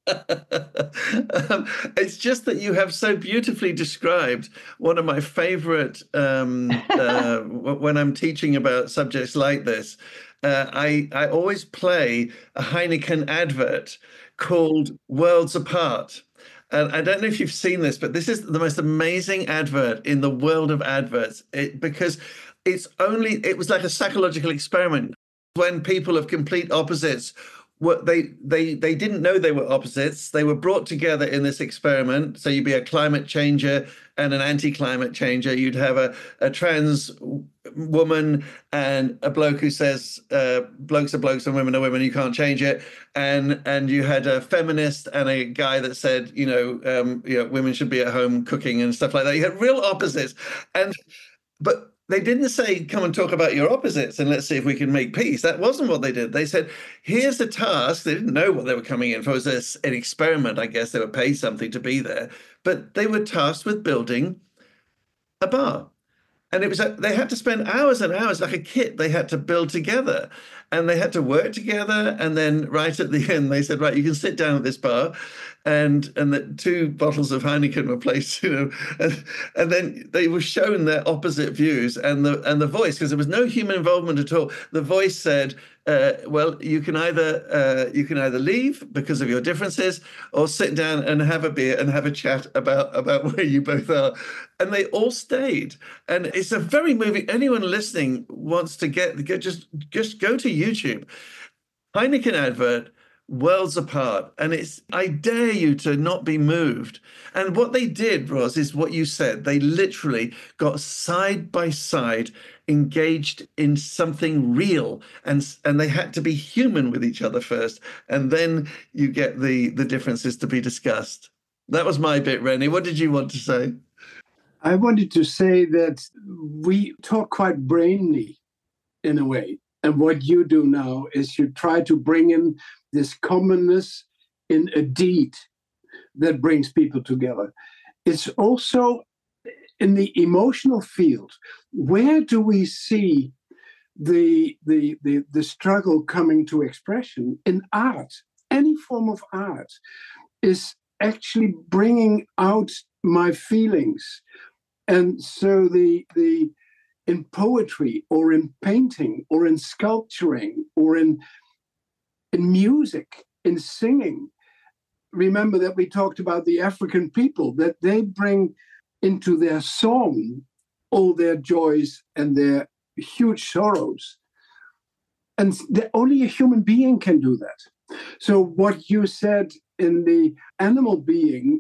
um, it's just that you have so beautifully described one of my favorite, um, uh, when I'm teaching about subjects like this, uh, I, I always play a Heineken advert called Worlds Apart. And I don't know if you've seen this, but this is the most amazing advert in the world of adverts, it, because it's only, it was like a psychological experiment when people of complete opposites were they they they didn't know they were opposites. They were brought together in this experiment. So you'd be a climate changer and an anti-climate changer. You'd have a, a trans woman and a bloke who says uh, blokes are blokes and women are women. You can't change it. And and you had a feminist and a guy that said, you know, um, you know, women should be at home cooking and stuff like that. You had real opposites. And but they didn't say, come and talk about your opposites and let's see if we can make peace. That wasn't what they did. They said, here's the task. They didn't know what they were coming in for. It was an experiment, I guess. They were paid something to be there. But they were tasked with building a bar. And it was they had to spend hours and hours, like a kit they had to build together. And they had to work together. And then right at the end, they said, right, you can sit down at this bar. And and that two bottles of Heineken were placed, you know, and, and then they were shown their opposite views and the and the voice, because there was no human involvement at all. The voice said, uh, well, you can either uh, you can either leave because of your differences, or sit down and have a beer and have a chat about about where you both are. And they all stayed. And it's a very moving. Anyone listening wants to get, get just just go to YouTube, Heineken advert, worlds apart, and it's I dare you to not be moved. And what they did, Ros, is what you said. They literally got side by side engaged in something real, and and they had to be human with each other first, and then you get the the differences to be discussed. That was my bit, Rennie. What did you want to say?
I wanted to say that we talk quite brainy in a way. And what you do now is you try to bring in this commonness in a deed that brings people together. It's also in the emotional field. Where do we see the, the, the, the struggle coming to expression? In art. Any form of art is actually bringing out my feelings. And so the the in poetry or in painting or in sculpturing or in, in music, in singing. Remember that we talked about the African people, that they bring into their song all their joys and their huge sorrows. And the, only a human being can do that. So what you said in the animal being,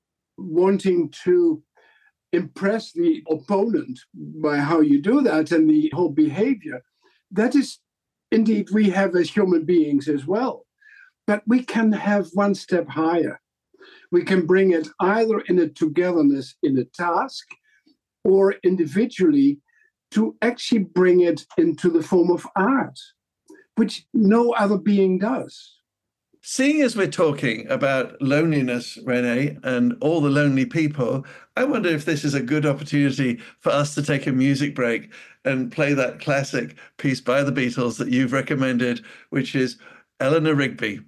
wanting to impress the opponent by how you do that and the whole behavior, that is indeed we have as human beings as well. But we can have one step higher. We can bring it either in a togetherness in a task or individually to actually bring it into the form of art, which no other being does.
Seeing as we're talking about loneliness, Renee, and all the lonely people, I wonder if this is a good opportunity for us to take a music break and play that classic piece by the Beatles that you've recommended, which is Eleanor Rigby.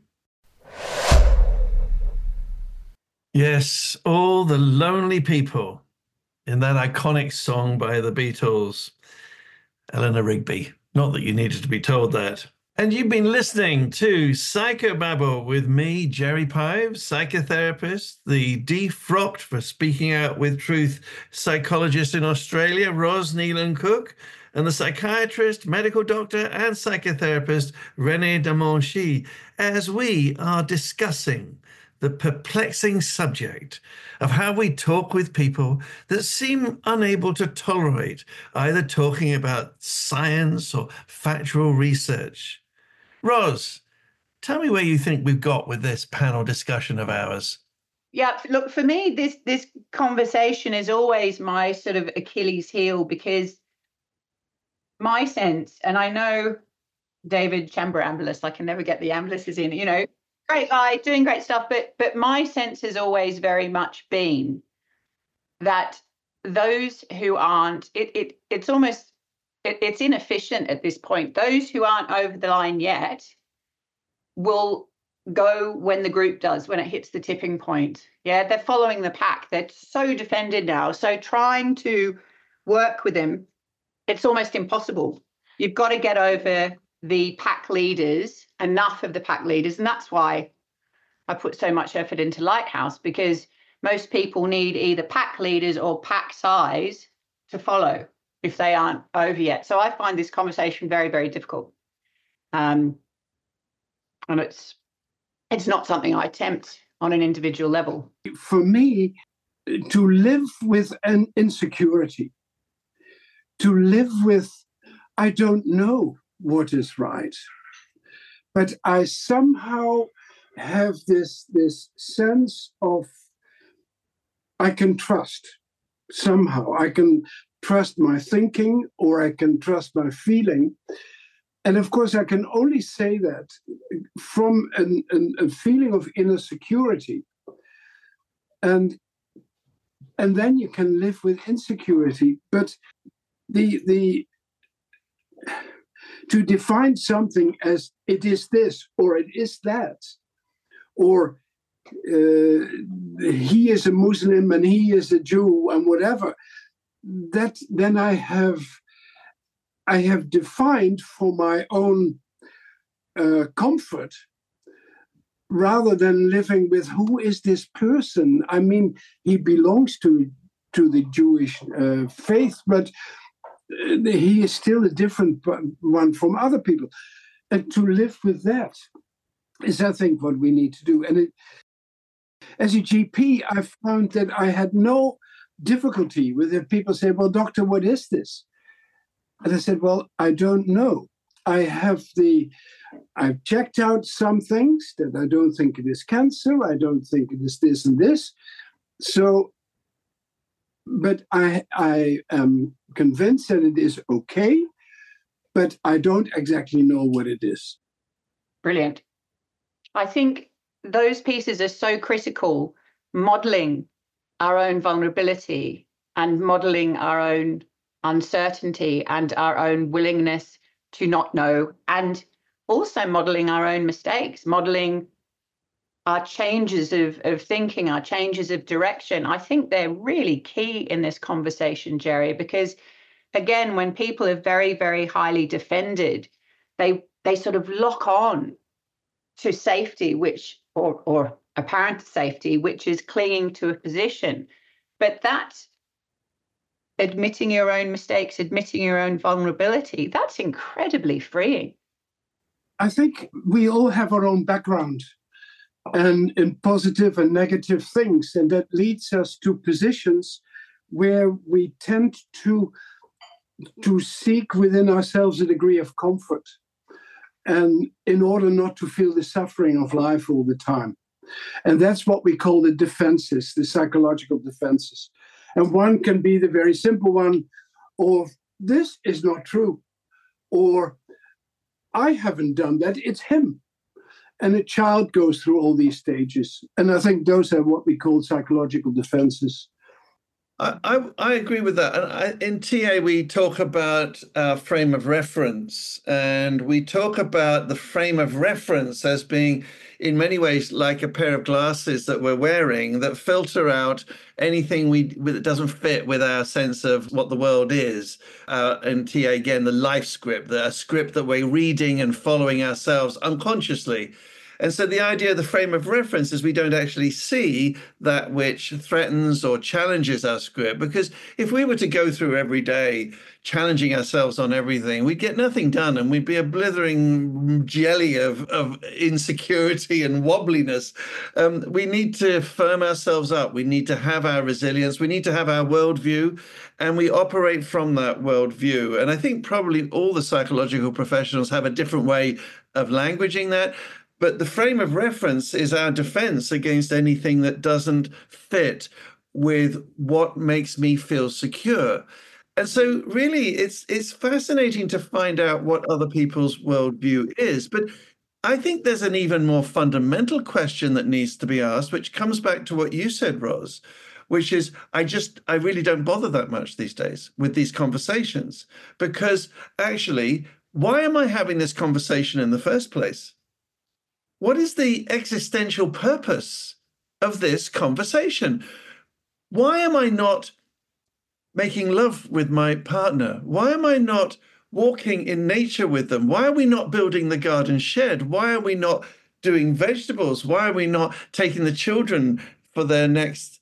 Yes, all the lonely people in that iconic song by the Beatles, Eleanor Rigby. Not that you needed to be told that. And you've been listening to Psychobabble with me, Jerry Pives, psychotherapist, the defrocked for speaking out with truth psychologist in Australia, Ros Nealon-Cook, and the psychiatrist, medical doctor, and psychotherapist, Renee Damonchi, as we are discussing the perplexing subject of how we talk with people that seem unable to tolerate either talking about science or factual research. Ros, tell me where you think we've got with this panel discussion of ours.
Yeah, look, for me, this this conversation is always my sort of Achilles heel, because my sense, and I know David Chamberambulis, I can never get the ambulances in, you know, great guy, doing great stuff, but but my sense has always very much been that those who aren't, it it it's almost, it, it's inefficient at this point. Those who aren't over the line yet will go when the group does, when it hits the tipping point. Yeah, they're following the pack. They're so defended now. So trying to work with them, it's almost impossible. You've got to get over the pack leaders, enough of the pack leaders. And that's why I put so much effort into Lighthouse, because most people need either pack leaders or pack size to follow if they aren't over yet. So I find this conversation very, very difficult. Um, And it's it's not something I attempt on an individual level.
For me, to live with an insecurity, to live with, I don't know what is right, but I somehow have this, this sense of I can trust somehow. I can trust my thinking, or I can trust my feeling. And of course, I can only say that from an, an, a feeling of inner security. And, and then you can live with insecurity. But the, the to define something as it is this or it is that, or uh, he is a Muslim and he is a Jew and whatever, that then I have I have defined for my own uh, comfort, rather than living with who is this person. I mean, he belongs to to the Jewish uh, faith, but he is still a different one from other people. And to live with that is, I think, what we need to do. And it, as a G P, I found that I had no difficulty with it. People say, well, doctor, what is this? And I said, well, I don't know. I have the, I've checked out some things that I don't think it is cancer. I don't think it is this and this. So, but I, I am convinced that it is okay, but I don't exactly know what it is.
Brilliant. I think those pieces are so critical, modeling our own vulnerability and modeling our own uncertainty and our own willingness to not know, and also modeling our own mistakes, modeling our changes of, of thinking, our changes of direction. I think they're really key in this conversation, Jerry, because again, when people are very, very highly defended, they they sort of lock on to safety, which or or apparent safety, which is clinging to a position. But that admitting your own mistakes, admitting your own vulnerability, that's incredibly freeing.
I think we all have our own background and in positive and negative things, and that leads us to positions where we tend to to seek within ourselves a degree of comfort, and in order not to feel the suffering of life all the time. And that's what we call the defenses, the psychological defenses. And one can be the very simple one of, this is not true, or I haven't done that, it's him. And a child goes through all these stages. And I think those are what we call psychological defenses.
I, I, I agree with that. And I, in T A, we talk about our frame of reference, and we talk about the frame of reference as being, in many ways, like a pair of glasses that we're wearing that filter out anything we that doesn't fit with our sense of what the world is. Uh, in T A, again, the life script, the script that we're reading and following ourselves unconsciously. And so the idea of the frame of reference is we don't actually see that which threatens or challenges our script, because if we were to go through every day challenging ourselves on everything, we'd get nothing done, and we'd be a blithering jelly of, of insecurity and wobbliness. Um, we need to firm ourselves up. We need to have our resilience. We need to have our worldview, and we operate from that worldview. And I think probably all the psychological professionals have a different way of languaging that. But the frame of reference is our defense against anything that doesn't fit with what makes me feel secure. And so really, it's it's fascinating to find out what other people's worldview is. But I think there's an even more fundamental question that needs to be asked, which comes back to what you said, Ros, which is I just, I really don't bother that much these days with these conversations, because actually, why am I having this conversation in the first place? What is the existential purpose of this conversation? Why am I not making love with my partner? Why am I not walking in nature with them? Why are we not building the garden shed? Why are we not doing vegetables? Why are we not taking the children for their next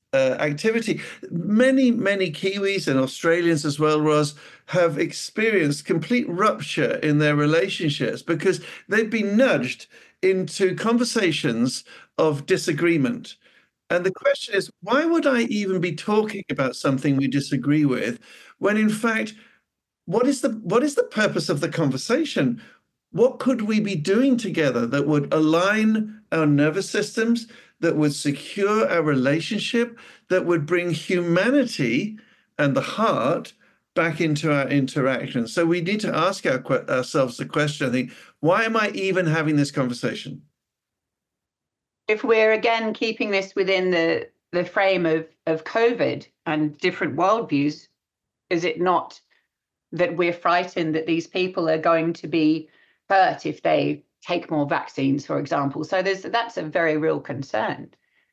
uh, activity. Many, many Kiwis and Australians as well, Ros, have experienced complete rupture in their relationships because they've been nudged into conversations of disagreement. And the question is, why would I even be talking about something we disagree with when, in fact, what is the what is the purpose of the conversation? What could we be doing together that would align our nervous systems, that would secure our relationship, that would bring humanity and the heart back into our interaction? So we need to ask our, ourselves the question, I think, why am I even having this conversation?
If we're again keeping this within the, the frame of, of COVID and different worldviews, is it not that we're frightened that these people are going to be hurt if they take more vaccines, for example? So there's that's a very real concern.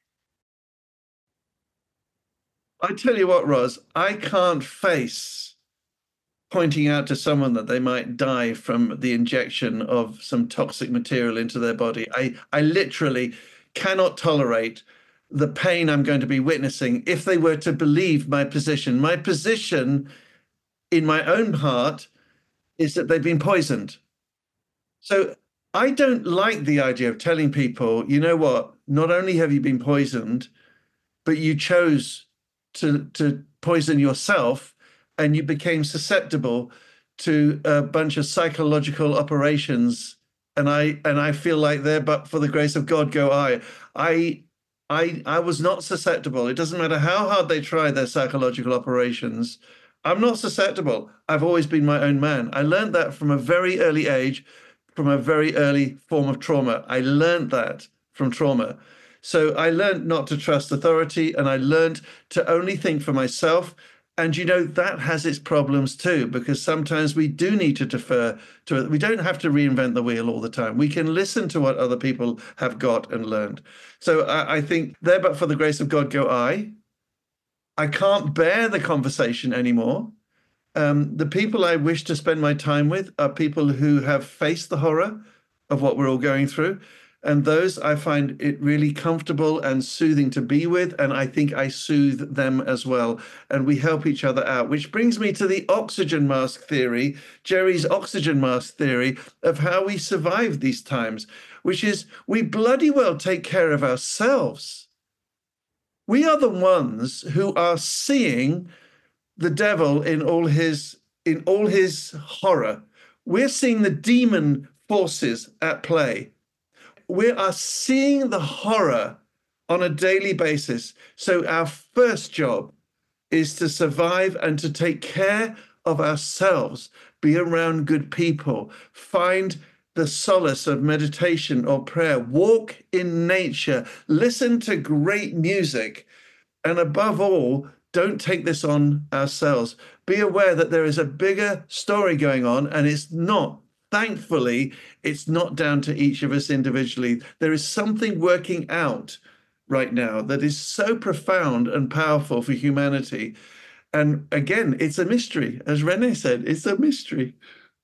I tell you what, Ros, I can't face pointing out to someone that they might die from the injection of some toxic material into their body. I, I literally cannot tolerate the pain I'm going to be witnessing if they were to believe my position. My position in my own heart is that they've been poisoned. So I don't like the idea of telling people, you know what, not only have you been poisoned, but you chose to, to poison yourself and you became susceptible to a bunch of psychological operations. And I and I feel like there, but for the grace of God go I. I I I was not susceptible. It doesn't matter how hard they try their psychological operations. I'm not susceptible. I've always been my own man. I learned that from a very early age, from a very early form of trauma. I learned that from trauma. So I learned not to trust authority, and I learned to only think for myself. And, you know, that has its problems too, because sometimes we do need to defer to it. We don't have to reinvent the wheel all the time. We can listen to what other people have got and learned. So I, I think there, but for the grace of God, go I. I can't bear the conversation anymore. Um, the people I wish to spend my time with are people who have faced the horror of what we're all going through. And those I find it really comfortable and soothing to be with. And I think I soothe them as well. And we help each other out, which brings me to the oxygen mask theory, Jerry's oxygen mask theory of how we survive these times, which is we bloody well take care of ourselves. We are the ones who are seeing the devil in all his in all his horror. We're seeing the demon forces at play. We are seeing the horror on a daily basis. So our first job is to survive and to take care of ourselves, be around good people, find the solace of meditation or prayer, walk in nature, listen to great music, and above all, don't take this on ourselves. Be aware that there is a bigger story going on, and it's not, thankfully, it's not down to each of us individually. There is something working out right now that is so profound and powerful for humanity. And again, it's a mystery. As Renee said, it's a mystery.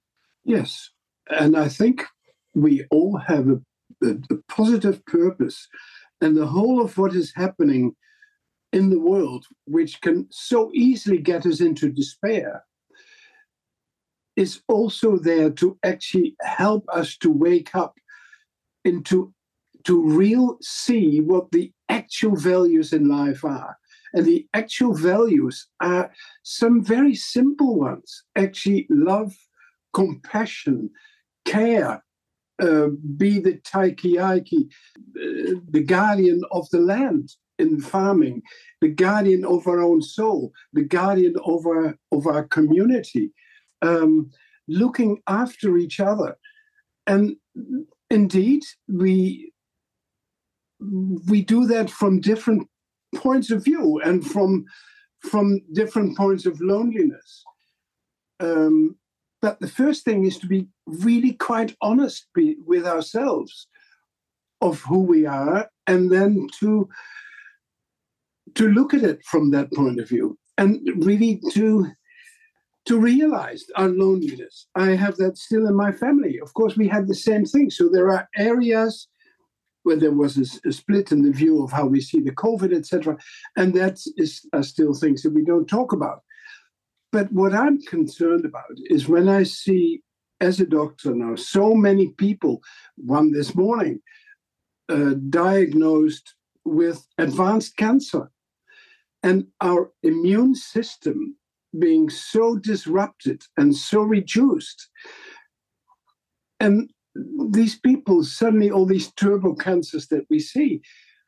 Yes. And I think we all have a, a, a positive purpose. And the whole of what is happening in the world, which can so easily get us into despair, is also there to actually help us to wake up and to, to real see what the actual values in life are. And the actual values are some very simple ones. Actually, love, compassion, care, uh, be the taiki-aiki, uh, the guardian of the land in farming, the guardian of our own soul, the guardian of our, of our community, um, looking after each other. And indeed, we, we do that from different points of view and from, from different points of loneliness. Um, but the first thing is to be really quite honest be, with ourselves of who we are, and then to, to look at it from that point of view and really to, to realize our loneliness. I have that still in my family. Of course, we had the same thing. So there are areas where there was a, a split in the view of how we see the COVID, et cetera. And that is are still things that we don't talk about. But what I'm concerned about is when I see, as a doctor now, so many people, one this morning, uh, diagnosed with advanced cancer, and our immune system being so disrupted and so reduced. And these people, suddenly all these turbo cancers that we see,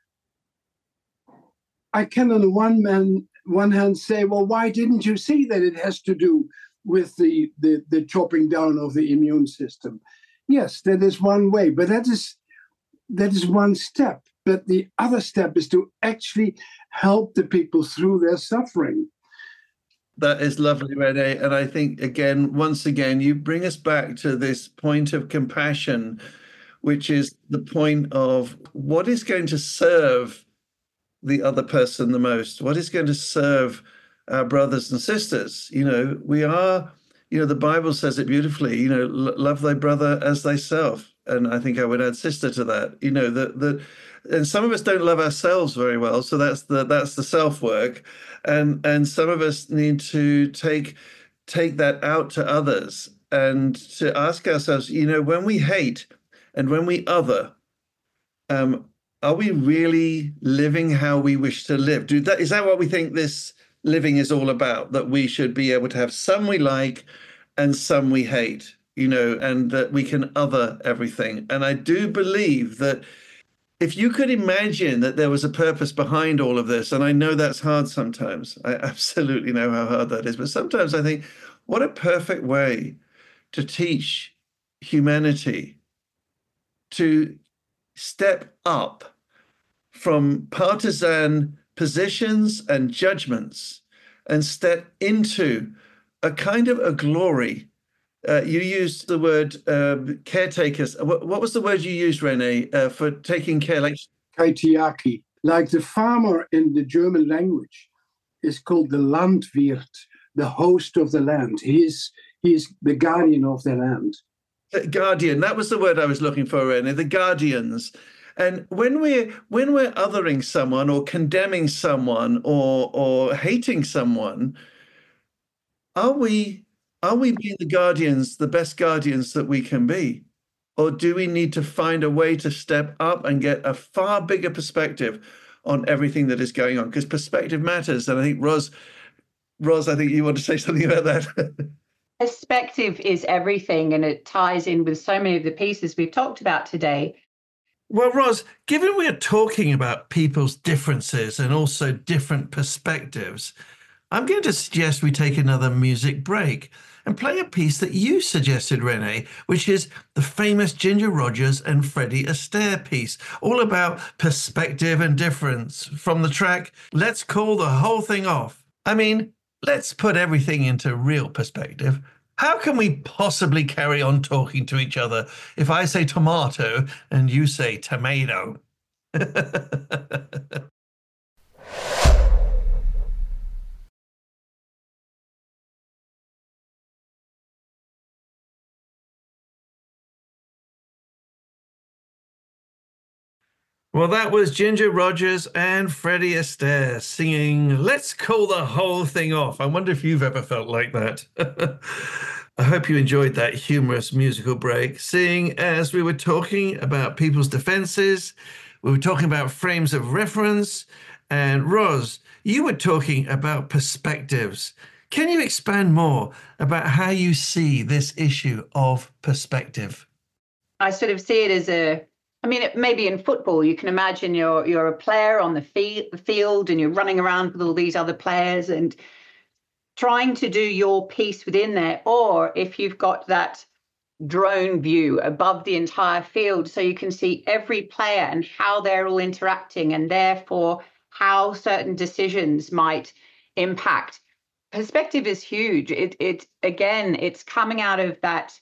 I can on the one man, one hand say, well, why didn't you see that it has to do with the, the, the chopping down of the immune system? Yes, that is one way, but that is that is one step. But the other step is to actually help the people through their suffering.
That is lovely, Rene. And I think, again, once again, you bring us back to this point of compassion, which is the point of what is going to serve the other person the most? What is going to serve our brothers and sisters? You know, we are, you know, the Bible says it beautifully, you know, love thy brother as thyself. And I think I would add sister to that, you know, that, that, and some of us don't love ourselves very well. So that's the, that's the self work. And, and some of us need to take, take that out to others and to ask ourselves, you know, when we hate and when we other, um, are we really living how we wish to live? Do that, is that what we think this living is all about? That we should be able to have some we like and some we hate, you know, and that we can other everything. And I do believe that if you could imagine that there was a purpose behind all of this, and I know that's hard sometimes, I absolutely know how hard that is, but sometimes I think, what a perfect way to teach humanity to step up from partisan positions and judgments and step into a kind of a glory. Uh, you used the word uh, caretakers. What, what was the word you used, Rene, uh, for taking care? Like
Kaitiaki, like the farmer in the German language, is called the Landwirt, the host of the land. He is, he is the guardian of the land.
The guardian, that was the word I was looking for, Rene, the guardians. And when we're when we're othering someone or condemning someone or or hating someone, are we are we being the guardians, the best guardians that we can be? Or do we need to find a way to step up and get a far bigger perspective on everything that is going on? Because perspective matters. And I think Ros, Ros, I think you want to say something about that.
Perspective is everything, and it ties in with so many of the pieces we've talked about today.
Well, Ros, given we're talking about people's differences and also different perspectives, I'm going to suggest we take another music break and play a piece that you suggested, Rene, which is the famous Ginger Rogers and Freddie Astaire piece, all about perspective and difference, from the track Let's Call the Whole Thing Off. I mean, let's put everything into real perspective. How can we possibly carry on talking to each other if I say tomato and you say tomato? Well, that was Ginger Rogers and Freddie Astaire singing Let's Call the Whole Thing Off. I wonder if you've ever felt like that. I hope you enjoyed that humorous musical break, seeing as we were talking about people's defenses, we were talking about frames of reference, and Ros, you were talking about perspectives. Can you expand more about how you see this issue of perspective?
I sort of see it as a I mean, it, maybe in football, you can imagine you're you're a player on the field, field and you're running around with all these other players and trying to do your piece within there. Or if you've got that drone view above the entire field, so you can see every player and how they're all interacting, and therefore how certain decisions might impact. Perspective is huge. It it again, it's coming out of that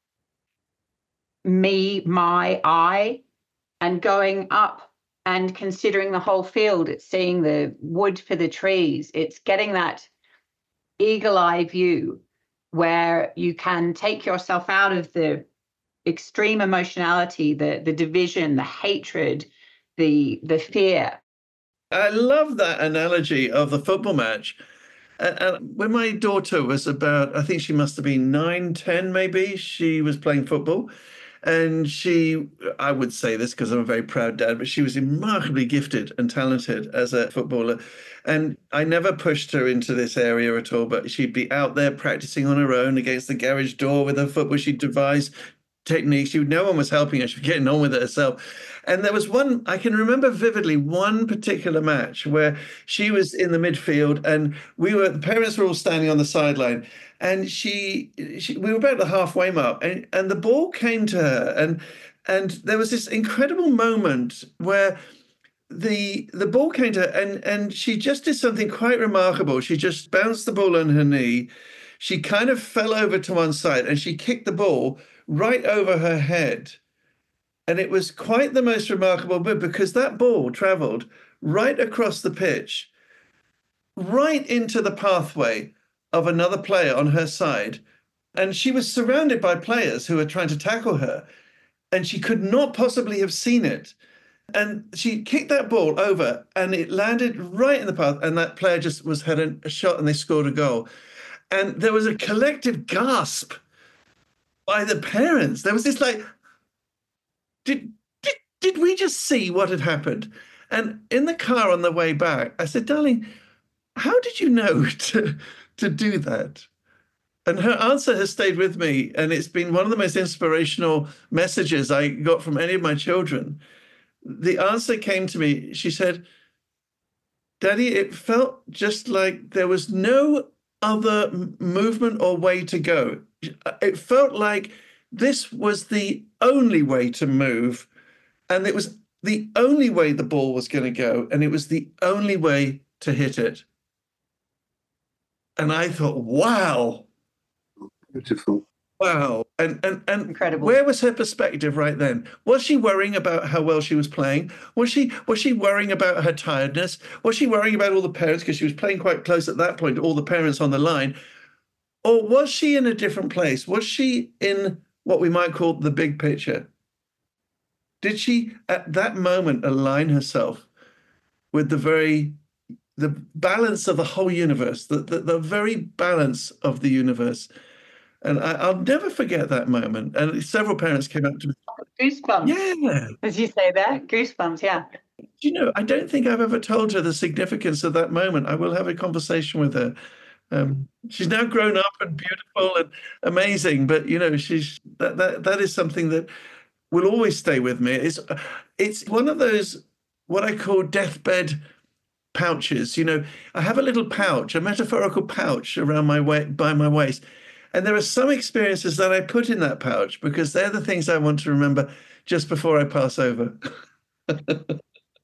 me, my, I, and going up and considering the whole field. It's seeing the wood for the trees. It's getting that eagle eye view where you can take yourself out of the extreme emotionality, the the division, the hatred, the the fear.
I love that analogy of the football match. And, and when my daughter was about, I think she must have been nine, ten, maybe, she was playing football. And she, I would say this because I'm a very proud dad, but she was remarkably gifted and talented as a footballer. And I never pushed her into this area at all, but she'd be out there practicing on her own against the garage door with her football. She'd devise techniques. She, no one was helping her. She was getting on with it herself. And there was one, I can remember vividly, one particular match where she was in the midfield and we were, the parents were all standing on the sideline. And she, she, we were about the halfway mark, and, and the ball came to her, and and there was this incredible moment where the the ball came to her, and and she just did something quite remarkable. She just bounced the ball on her knee. She kind of fell over to one side, and she kicked the ball right over her head, and it was quite the most remarkable move because that ball travelled right across the pitch, right into the pathway of another player on her side. And she was surrounded by players who were trying to tackle her, and she could not possibly have seen it. And she kicked that ball over and it landed right in the path, and that player just was had a, a shot and they scored a goal. And there was a collective gasp by the parents. There was this like, did, did, did we just see what had happened? And in the car on the way back, I said, darling, how did you know to to do that? And her answer has stayed with me, and it's been one of the most inspirational messages I got from any of my children. The answer came to me. She said, Daddy, it felt just like there was no other movement or way to go. It felt like this was the only way to move, and it was the only way the ball was going to go, and it was the only way to hit it. And I thought, wow.
Beautiful.
Wow. And and and
Incredible.
Where was her perspective right then? Was she worrying about how well she was playing? Was she was she worrying about her tiredness? Was she worrying about all the parents, because she was playing quite close at that point, all the parents on the line? Or was she in a different place? Was she in what we might call the big picture? Did she at that moment align herself with the very the balance of the whole universe, the, the, the very balance of the universe? And I, I'll never forget that moment. And several parents came up to me.
Goosebumps.
Yeah.
As you say that, goosebumps, yeah.
You know, I don't think I've ever told her the significance of that moment. I will have a conversation with her. Um, she's now grown up and beautiful and amazing, but you know, she's that that that is something that will always stay with me. It's it's one of those what I call deathbed pouches. You know, I have a little pouch, a metaphorical pouch around my way by my waist. And there are some experiences that I put in that pouch because they're the things I want to remember just before I pass over.
That's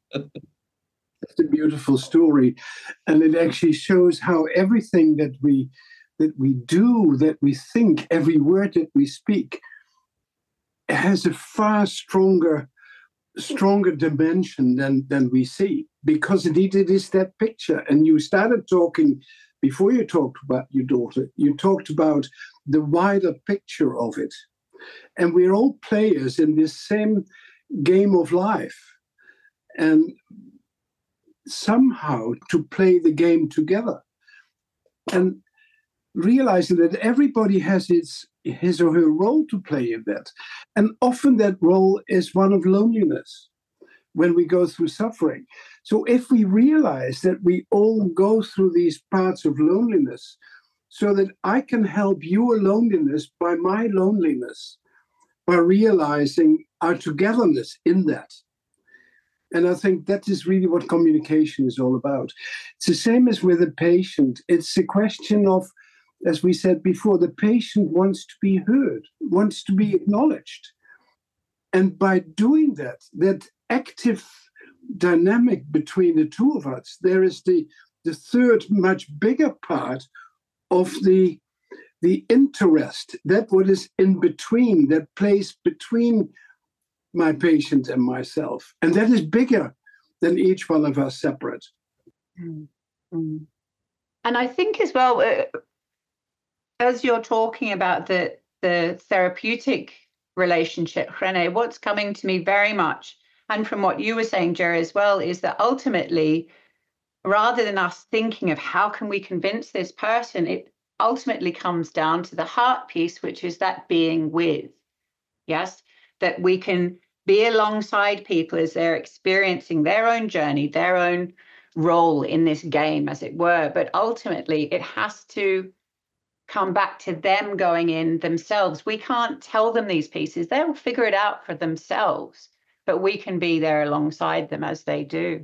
a beautiful story. And it actually shows how everything that we that we do, that we think, every word that we speak has a far stronger stronger dimension than than we see, because indeed it is that picture. And you started talking before you talked about your daughter, you talked about the wider picture of it. And we're all players in this same game of life. And somehow to play the game together. And realizing that everybody has its, his or her role to play in that. And often that role is one of loneliness when we go through suffering. So if we realize that we all go through these parts of loneliness, so that I can help your loneliness by my loneliness, by realizing our togetherness in that. And I think that is really what communication is all about. It's the same as with a patient. It's a question of, as we said before, the patient wants to be heard, wants to be acknowledged. And by doing that, that active dynamic between the two of us, there is the, the third, much bigger part of the, the interest, that what is in between, that place between my patient and myself. And that is bigger than each one of us separate.
Mm-hmm. And I think as well, uh, as you're talking about the, the therapeutic relationship, René, what's coming to me very much, and from what you were saying, Jerry, as well, is that ultimately, rather than us thinking of how can we convince this person, it ultimately comes down to the heart piece, which is that being with. Yes, that we can be alongside people as they're experiencing their own journey, their own role in this game, as it were. But ultimately, it has to come back to them going in themselves. We can't tell them these pieces. They'll figure it out for themselves, but we can be there alongside them as they do.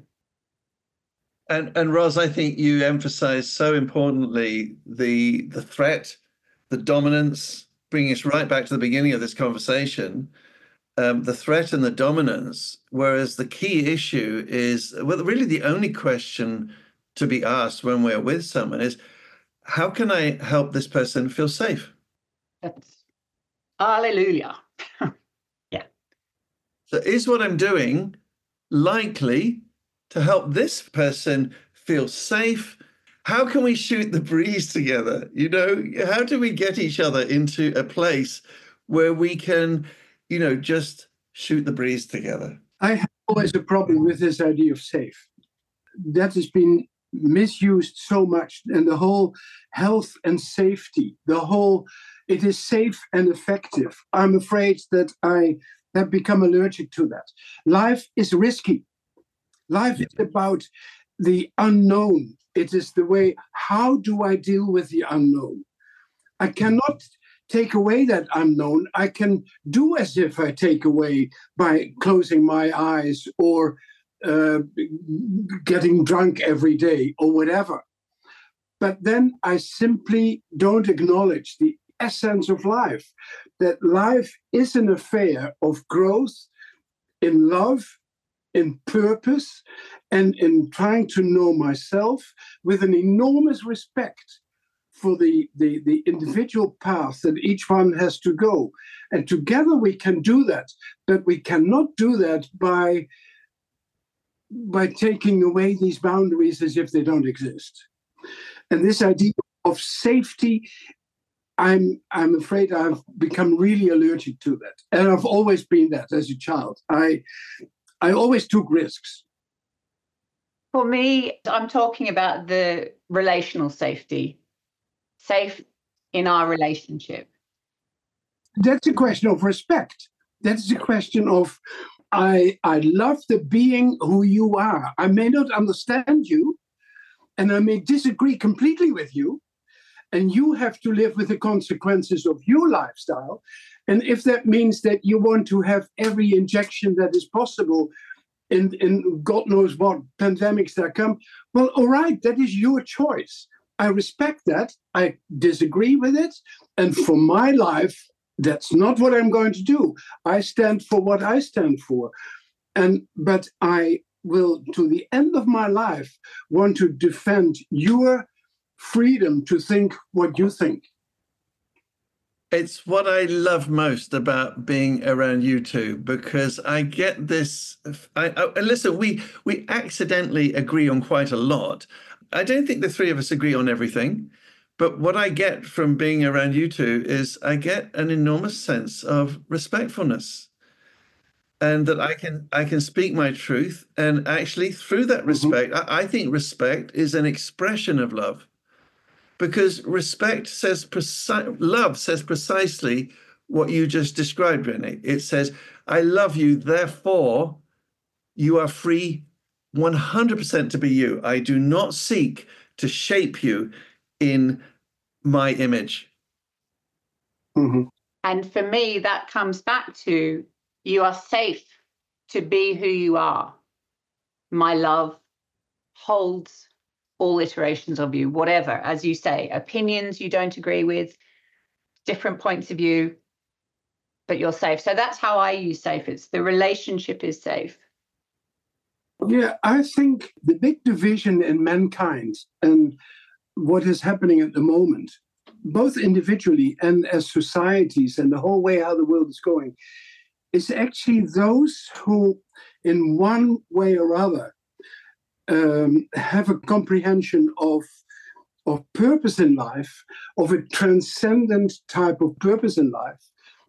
And and Ros, I think you emphasize so importantly the the threat, the dominance, bringing us right back to the beginning of this conversation, um, the threat and the dominance, whereas the key issue is, well, really the only question to be asked when we're with someone is, how can I help this person feel safe?
That's, hallelujah. Yeah.
So is what I'm doing likely to help this person feel safe? How can we shoot the breeze together? You know, how do we get each other into a place where we can, you know, just shoot the breeze together?
I have always a problem with this idea of safe. That has been misused so much, and the whole health and safety, the whole, it is safe and effective. I'm afraid that I have become allergic to that. Life is risky. Life is about the unknown. It is the way, how do I deal with the unknown? I cannot take away that unknown. I can do as if I take away by closing my eyes or uh, getting drunk every day or whatever. But then I simply don't acknowledge the essence of life, that life is an affair of growth in love, in purpose, and in trying to know myself with an enormous respect for the, the, the individual path that each one has to go. And together we can do that, but we cannot do that by, by taking away these boundaries as if they don't exist. And this idea of safety, I'm, I'm afraid I've become really allergic to that. And I've always been that as a child. I, I always took risks.
For me, I'm talking about the relational safety. Safe in our relationship.
That's a question of respect. That's a question of, I, I love the being who you are. I may not understand you, and I may disagree completely with you, and you have to live with the consequences of your lifestyle. And if that means that you want to have every injection that is possible in, in God knows what pandemics that come, well, all right, that is your choice. I respect that. I disagree with it. And for my life, that's not what I'm going to do. I stand for what I stand for. And but I will, to the end of my life, want to defend your freedom to think what you think.
It's what I love most about being around you two, because I get this. I, I, listen, we we accidentally agree on quite a lot. I don't think the three of us agree on everything, but what I get from being around you two is I get an enormous sense of respectfulness, and that I can I can speak my truth, and actually through that respect, mm-hmm. I, I think respect is an expression of love. Because respect says, preci- love says precisely what you just described, René. It says, I love you, therefore you are free one hundred percent to be you. I do not seek to shape you in my image.
Mm-hmm. And for me, that comes back to, you are safe to be who you are. My love holds all iterations of you, whatever, as you say, opinions you don't agree with, different points of view, but you're safe. So that's how I use safe. It's the relationship is safe.
Yeah, I think the big division in mankind and what is happening at the moment, both individually and as societies and the whole way how the world is going, is actually those who, in one way or other, Um, have a comprehension of, of purpose in life, of a transcendent type of purpose in life,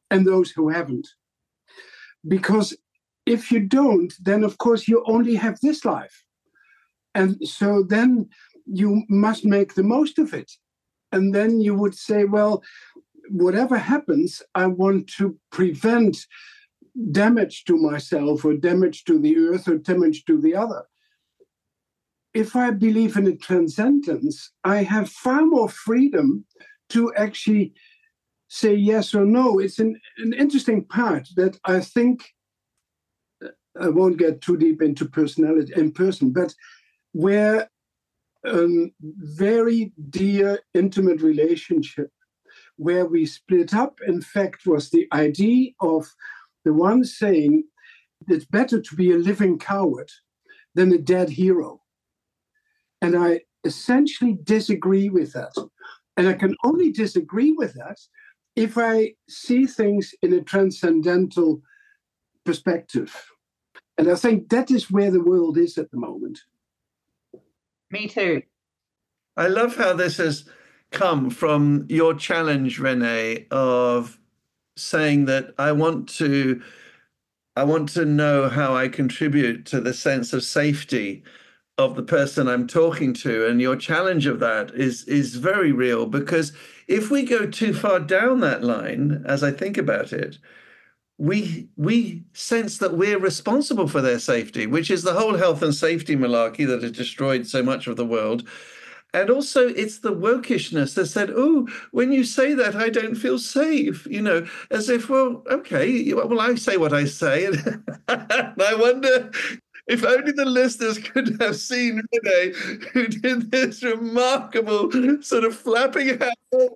and those who haven't. Because if you don't, then of course you only have this life. And so then you must make the most of it. And then you would say, well, whatever happens, I want to prevent damage to myself or damage to the earth or damage to the other. If I believe in a transcendence, I have far more freedom to actually say yes or no. It's an, an interesting part that I think, I won't get too deep into personality in person, but where a very dear, intimate relationship where we split up, in fact, was the idea of the one saying it's better to be a living coward than a dead hero. And I essentially disagree with that. And I can only disagree with that if I see things in a transcendental perspective. And I think that is where the world is at the moment.
Me too.
I love how this has come from your challenge, Renee, of saying that I want to, I want to know how I contribute to the sense of safety of the person I'm talking to. And your challenge of that is, is very real, because if we go too far down that line, as I think about it, we we sense that we're responsible for their safety, which is the whole health and safety malarkey that has destroyed so much of the world. And also it's the wokishness that said, oh, when you say that, I don't feel safe, you know, as if, well, okay, well, I say what I say. And I wonder if only the listeners could have seen Renee, who did this remarkable sort of flapping hand.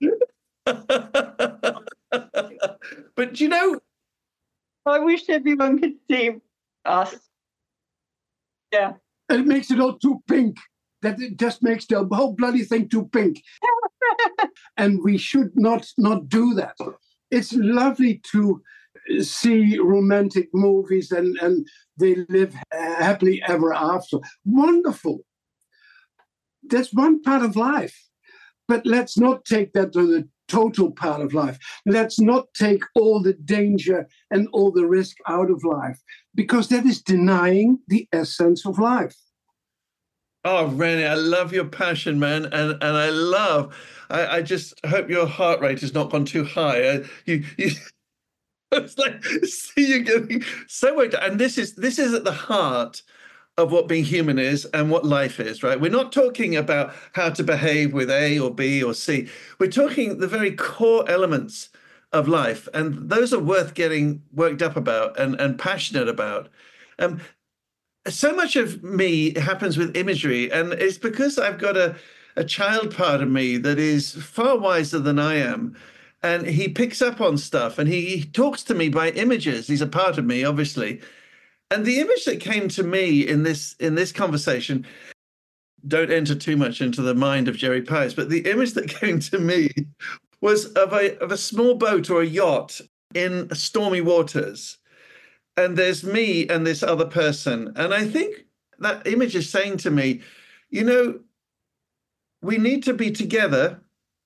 But, you know,
I wish everyone could see us. Yeah.
And it makes it all too pink. That it just makes the whole bloody thing too pink. And we should not not do that. It's lovely to see romantic movies and, and they live happily ever after. Wonderful. That's one part of life. But let's not take that to the total part of life. Let's not take all the danger and all the risk out of life, because that is denying the essence of life.
Oh, Renee, I love your passion, man. And and I love, I, I just hope your heart rate has not gone too high. Uh, you, you, it's like, see you getting so worked. And this is, this is at the heart of what being human is and what life is, right? We're not talking about how to behave with A or B or C. We're talking the very core elements of life. And those are worth getting worked up about and, and passionate about. Um, so much of me happens with imagery, and it's because I've got a, a child part of me that is far wiser than I am. And he picks up on stuff and he, he talks to me by images. He's a part of me, obviously. And the image that came to me in this in this conversation, don't enter too much into the mind of Jerry Pius, but the image that came to me was of a of a small boat or a yacht in stormy waters. And there's me and this other person. And I think that image is saying to me, you know, we need to be together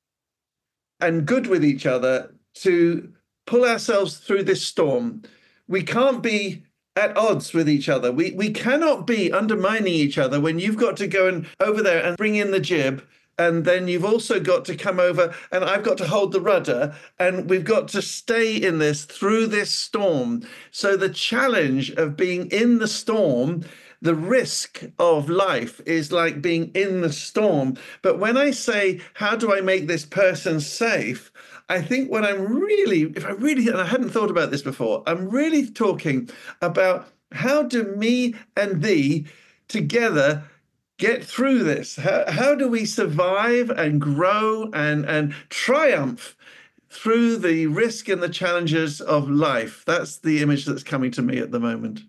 and good with each other to pull ourselves through this storm. We can't be at odds with each other. We we cannot be undermining each other when you've got to go and over there and bring in the jib, and then you've also got to come over and I've got to hold the rudder, and we've got to stay in this through this storm. So the challenge of being in the storm, the risk of life is like being in the storm. But when I say, how do I make this person safe? I think what I'm really, if I really, and I hadn't thought about this before, I'm really talking about how do me and thee together get through this? How, how do we survive and grow and, and triumph through the risk and the challenges of life? That's the image that's coming to me at the moment.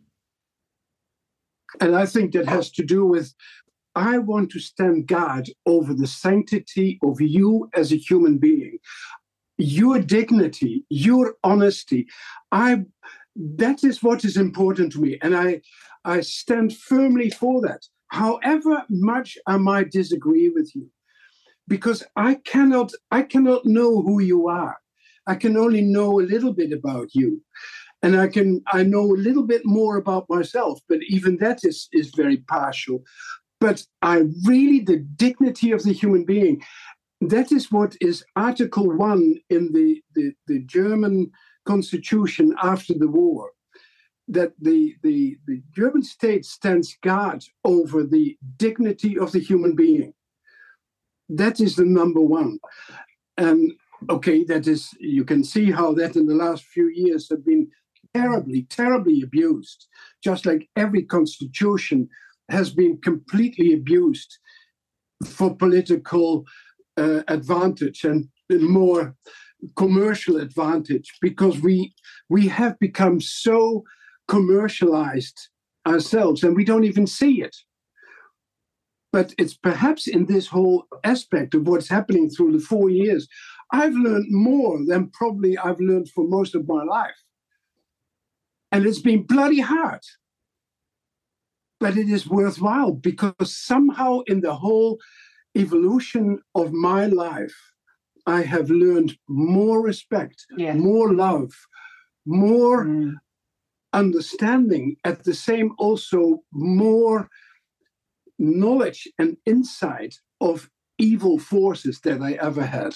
And I think that has to do with, I want to stand guard over the sanctity of you as a human being. Your dignity, your honesty, I that is what is important to me. And I, I stand firmly for that, however much I might disagree with you. Because I cannot, I cannot know who you are. I can only know a little bit about you. And I can I know a little bit more about myself, but even that is, is very partial. But I really, the dignity of the human being, that is what is Article One in the, the, the German Constitution after the war. That the, the, the German state stands guard over the dignity of the human being. That is the number one. And okay, that is, you can see how that in the last few years have been terribly, terribly abused, just like every constitution has been completely abused for political uh, advantage and more commercial advantage, because we we have become so commercialized ourselves and we don't even see it. But it's perhaps in this whole aspect of what's happening through the four years, I've learned more than probably I've learned for most of my life. And it's been bloody hard. But it is worthwhile, because somehow in the whole evolution of my life, I have learned more respect, yeah. more love, more mm. understanding, at the same also more knowledge and insight of evil forces that I ever had.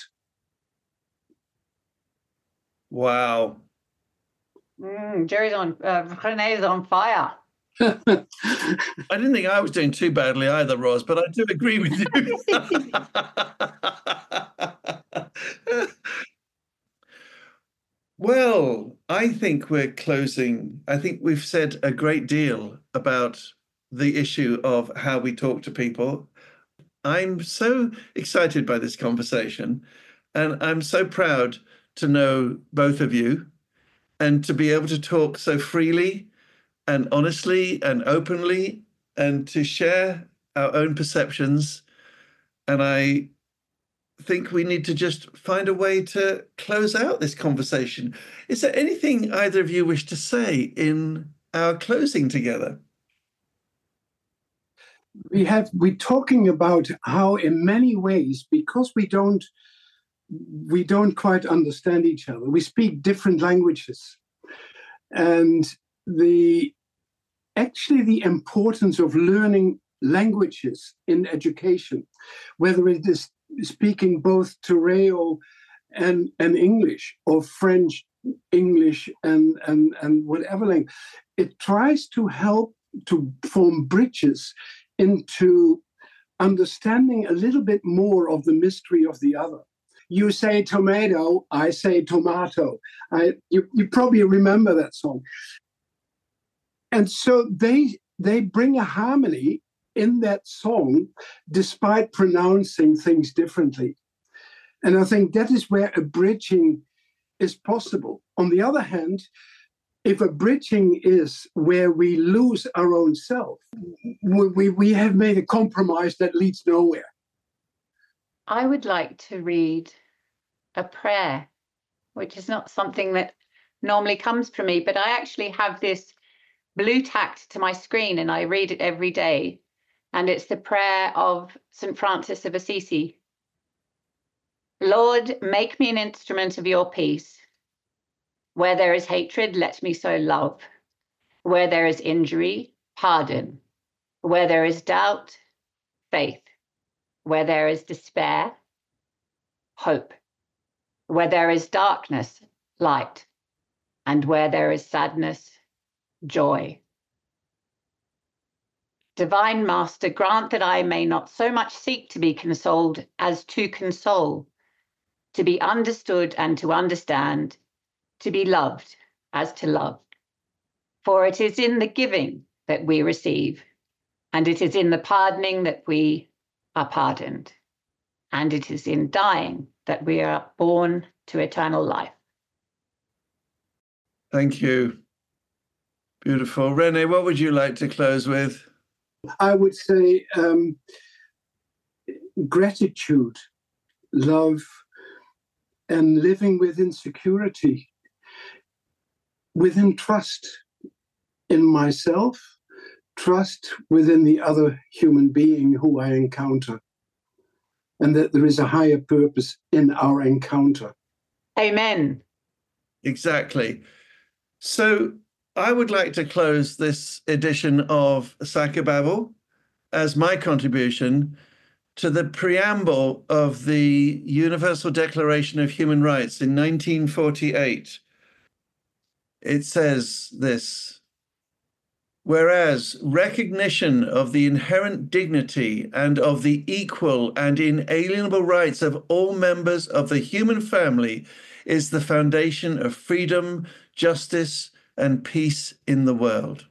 Wow.
Mm, Jerry's on, uh, René's on fire.
I didn't think I was doing too badly either, Ros, but I do agree with you. Well, I think we're closing. I think we've said a great deal about the issue of how we talk to people. I'm so excited by this conversation, and I'm so proud to know both of you and to be able to talk so freely and honestly and openly and to share our own perceptions. And I think we need to just find a way to close out this conversation. Is there anything either of you wish to say in our closing together?
We have, we're talking about how in many ways, because we don't, we don't quite understand each other, we speak different languages. And the actually the importance of learning languages in education, whether it is speaking both Tereo and, and English, or French, English, and, and, and whatever language, it tries to help to form bridges into understanding a little bit more of the mystery of the other. You say tomato, I say tomato. I, you, you probably remember that song. And so they they bring a harmony in that song despite pronouncing things differently. And I think that is where a bridging is possible. On the other hand, if a bridging is where we lose our own self, we, we, we have made a compromise that leads nowhere.
I would like to read a prayer, which is not something that normally comes from me, but I actually have this blue tacked to my screen and I read it every day. And it's the prayer of Saint Francis of Assisi. Lord, make me an instrument of your peace. Where there is hatred, let me sow love. Where there is injury, pardon. Where there is doubt, faith. Where there is despair, hope. Where there is darkness, light. And where there is sadness, joy. Divine Master, grant that I may not so much seek to be consoled as to console, to be understood and to understand, to be loved as to love. For it is in the giving that we receive, and it is in the pardoning that we are pardoned, and it is in dying that we are born to eternal life.
Thank you. Beautiful. René, what would you like to close with?
I would say um, gratitude, love, and living within security, within trust in myself, trust within the other human being who I encounter, and that there is a higher purpose in our encounter.
Amen.
Exactly. So I would like to close this edition of Psychobabble as my contribution to the preamble of the Universal Declaration of Human Rights in nineteen forty-eight. It says this: whereas recognition of the inherent dignity and of the equal and inalienable rights of all members of the human family is the foundation of freedom, justice, and peace in the world.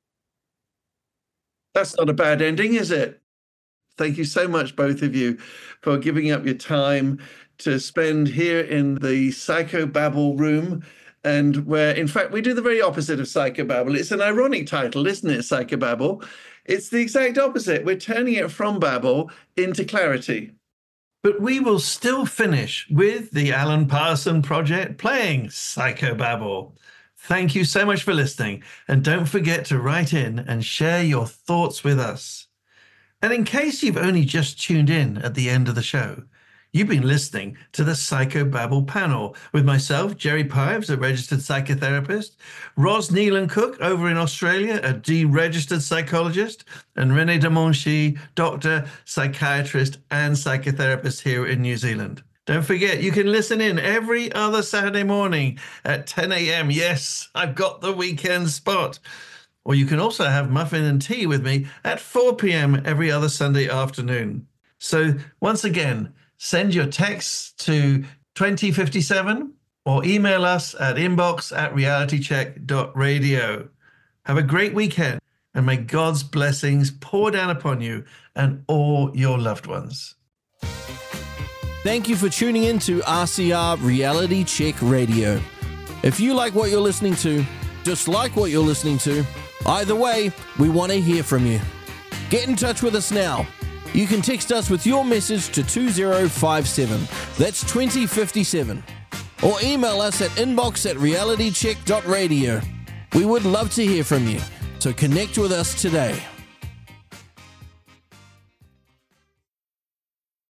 That's not a bad ending, is it? Thank you so much, both of you, for giving up your time to spend here in the Psychobabble room, and where, in fact, we do the very opposite of Psychobabble. It's an ironic title, isn't it, Psychobabble? It's the exact opposite. We're turning it from babble into clarity. But we will still finish with the Alan Parson Project playing Psychobabble. Thank you so much for listening, and don't forget to write in and share your thoughts with us. And in case you've only just tuned in at the end of the show, you've been listening to the Psychobabble panel with myself, Jerry Pives, a registered psychotherapist, Ros Nealon-Cook over in Australia, a deregistered psychologist, and René Demonchy, doctor, psychiatrist, and psychotherapist here in New Zealand. Don't forget, you can listen in every other Saturday morning at ten a.m. Yes, I've got the weekend spot. Or you can also have muffin and tea with me at four p.m. every other Sunday afternoon. So once again, send your texts to twenty fifty-seven or email us at inbox at realitycheck dot radio. Have a great weekend, and may God's blessings pour down upon you and all your loved ones.
Thank you for tuning in to R C R Reality Check Radio. If you like what you're listening to, dislike what you're listening to, either way, we want to hear from you. Get in touch with us now. You can text us with your message to two zero five seven. That's twenty fifty-seven. Or email us at inbox at realitycheck dot radio. We would love to hear from you, so connect with us today.